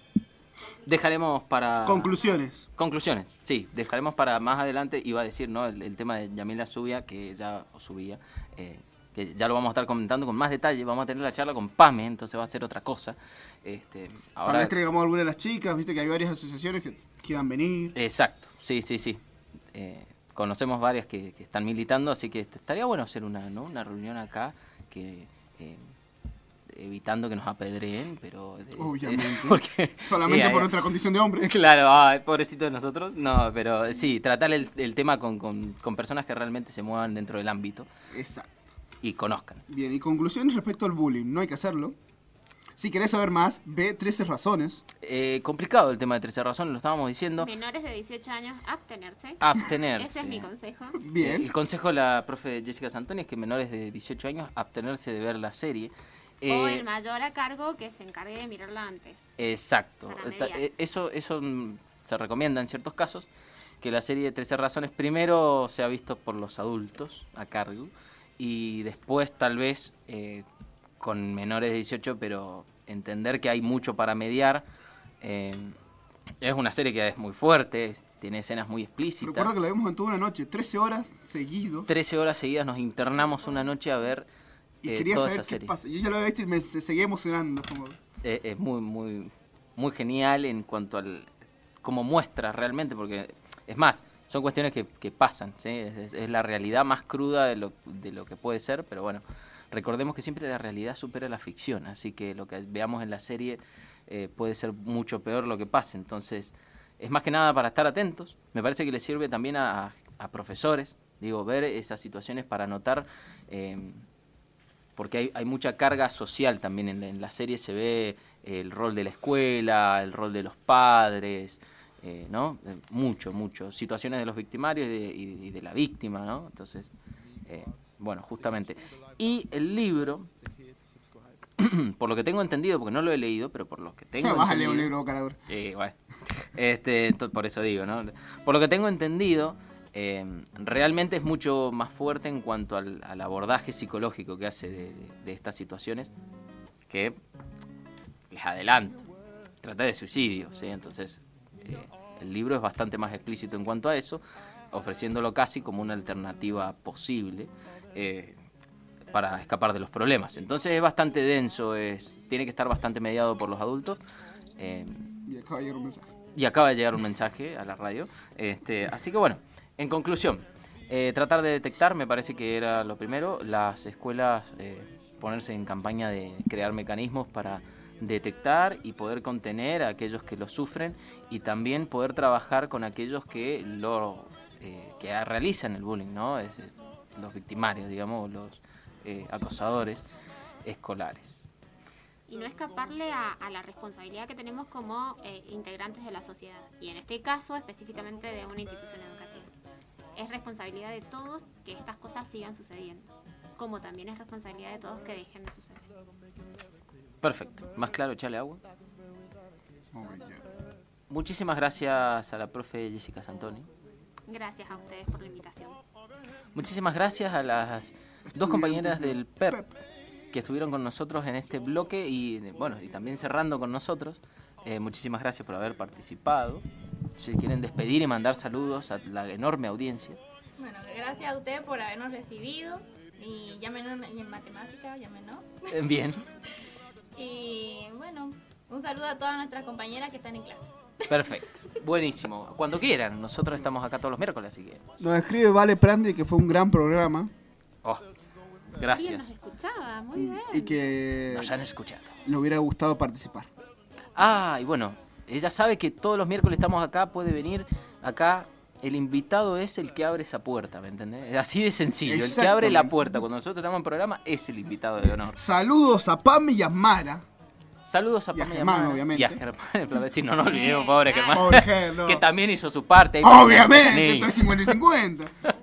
dejaremos para... Conclusiones. Conclusiones, sí. Dejaremos para más adelante, iba a decir, ¿no? El, el tema de Yamila Subia, que ya o subía, eh, que ya lo vamos a estar comentando con más detalle. Vamos a tener la charla con Pame, entonces va a ser otra cosa. Este, Tal ahora... vez traigamos a alguna de las chicas, viste que hay varias asociaciones que quieran venir. Exacto, sí, sí, sí. Eh, conocemos varias que, que están militando, así que este, estaría bueno hacer una, ¿no? Una reunión acá, que eh, evitando que nos apedreen, pero... de- Obviamente. porque, Solamente sí, por hay- nuestra condición de hombre. Claro, ay, pobrecito de nosotros. No, pero sí, tratar el, el tema con, con, con personas que realmente se muevan dentro del ámbito Exacto. y conozcan. Bien, y conclusiones respecto al bullying. No hay que hacerlo. Si querés saber más, ve trece razones. Eh, complicado el tema de trece razones, lo estábamos diciendo. Menores de dieciocho años, abstenerse. Abstenerse. Ese es mi consejo. Eh, El consejo de la profe Jessica Santoni es que menores de dieciocho años abstenerse de ver la serie. O Eh, el mayor a cargo que se encargue de mirarla antes. Exacto. Para Esta- mediar. eh, Eso, eso mm, se recomienda en ciertos casos, que la serie de trece razones primero sea visto por los adultos a cargo y después tal vez eh, con menores de dieciocho, pero entender que hay mucho para mediar, eh, Es una serie que es muy fuerte, tiene escenas muy explícitas. Recuerdo que la vimos en toda una noche, trece horas seguidos. trece horas seguidas nos internamos una noche a ver Y eh, quería toda saber esa qué serie. pasa. Yo ya lo había visto y me se seguía emocionando. Como... Eh, es muy, muy, muy genial en cuanto al cómo muestra realmente, porque es más, son cuestiones que, que pasan, ¿sí? es, es- es la realidad más cruda de lo, de lo que puede ser, pero bueno, recordemos que siempre la realidad supera la ficción, así que lo que veamos en la serie eh, puede ser mucho peor lo que pase, entonces es más que nada para estar atentos. Me parece que le sirve también a, a profesores, digo, ver esas situaciones para notar, eh, porque hay, hay mucha carga social también en la, en la serie, se ve el rol de la escuela, el rol de los padres, eh, ¿no? Eh, mucho, mucho. Situaciones de los victimarios y de, y- y de la víctima, ¿no? Entonces, eh, bueno, justamente. Y el libro, por lo que tengo entendido, porque no lo he leído, pero por lo que tengo Vas a leer entendido... un libro, Bocarador. Sí, bueno. Este, ento- por eso digo, ¿no? Por lo que tengo entendido, eh, realmente es mucho más fuerte en cuanto al, al abordaje psicológico que hace de, de- de estas situaciones, que les adelanto, trata de suicidio, ¿sí? Entonces, eh, el libro es bastante más explícito en cuanto a eso, ofreciéndolo casi como una alternativa posible eh, para escapar de los problemas. Entonces es bastante denso, es, tiene que estar bastante mediado por los adultos. eh, Y acaba de llegar un mensaje. y acaba de llegar un mensaje a la radio. Este, así que bueno, en conclusión, eh, tratar de detectar, me parece que era lo primero, las escuelas eh, ponerse en campaña de crear mecanismos para detectar y poder contener a aquellos que lo sufren y también poder trabajar con aquellos que lo eh, que realizan el bullying, ¿no? Es, es los victimarios, digamos, los eh, acosadores escolares. Y no escaparle a, a la responsabilidad que tenemos como eh, integrantes de la sociedad, y en este caso específicamente de una institución educativa. Es responsabilidad de todos que estas cosas sigan sucediendo, como también es responsabilidad de todos que dejen de suceder. Perfecto. Más claro, echarle agua. Muchísimas gracias a la profe Jessica Santoni. Gracias a ustedes por la invitación. Muchísimas gracias a las dos compañeras del P E P que estuvieron con nosotros en este bloque y bueno, y también cerrando con nosotros. Eh, muchísimas gracias por haber participado. Si quieren despedir y mandar saludos a la enorme audiencia. Bueno, gracias a ustedes por habernos recibido. Y llámenos en matemática, llámenos. Eh, Bien, Y bueno, un saludo a todas nuestras compañeras que están en clase. perfecto. Buenísimo. Cuando quieran, nosotros estamos acá todos los miércoles, así que... Nos escribe Vale Prandi que fue un gran programa. Oh, Bien, gracias. nos escuchaba, muy bien. Y que Nos han escuchado. le hubiera gustado participar. Ah, y bueno, ella sabe que todos los miércoles estamos acá, puede venir acá. El invitado es el que abre esa puerta, ¿me entendés? Así de sencillo. El que abre la Exactamente. puerta cuando nosotros estamos en programa es el invitado de honor. Saludos a Pam y a Mara. Saludos a Y a Pam Germán, Amara. obviamente. Y a Germán, sí, no nos olvidemos, pobre Germán. Pobre Ger, no. Que también hizo su parte. ahí Obviamente, con esto es cincuenta y cincuenta.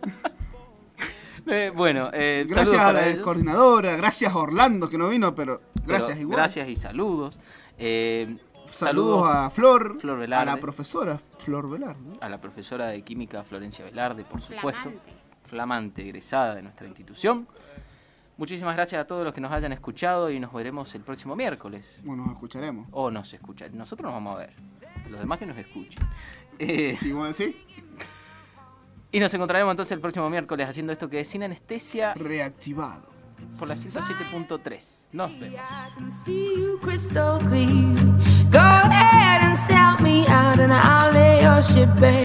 Eh, bueno, eh, Gracias saludos a para la ellos. coordinadora, gracias a Orlando que no vino, pero gracias Pero igual. Gracias y saludos. Eh, Saludos a Flor, Flor a Velarde, la profesora Flor Velarde. a la profesora de química Florencia Velarde, por supuesto. Flamante. Flamante, egresada de nuestra institución. Muchísimas gracias a todos los que nos hayan escuchado y nos veremos el próximo miércoles. Bueno, nos escucharemos. O nos escuchan. Nosotros nos vamos a ver. Los demás que nos escuchen. Eh, ¿Sí, vos decís? y nos encontraremos entonces el próximo miércoles haciendo esto que es Sin Anestesia Reactivado. por la ciento siete punto tres. Nos vemos. See you crystal clear. Go ahead and sell me out, and I'll lay your ship bare.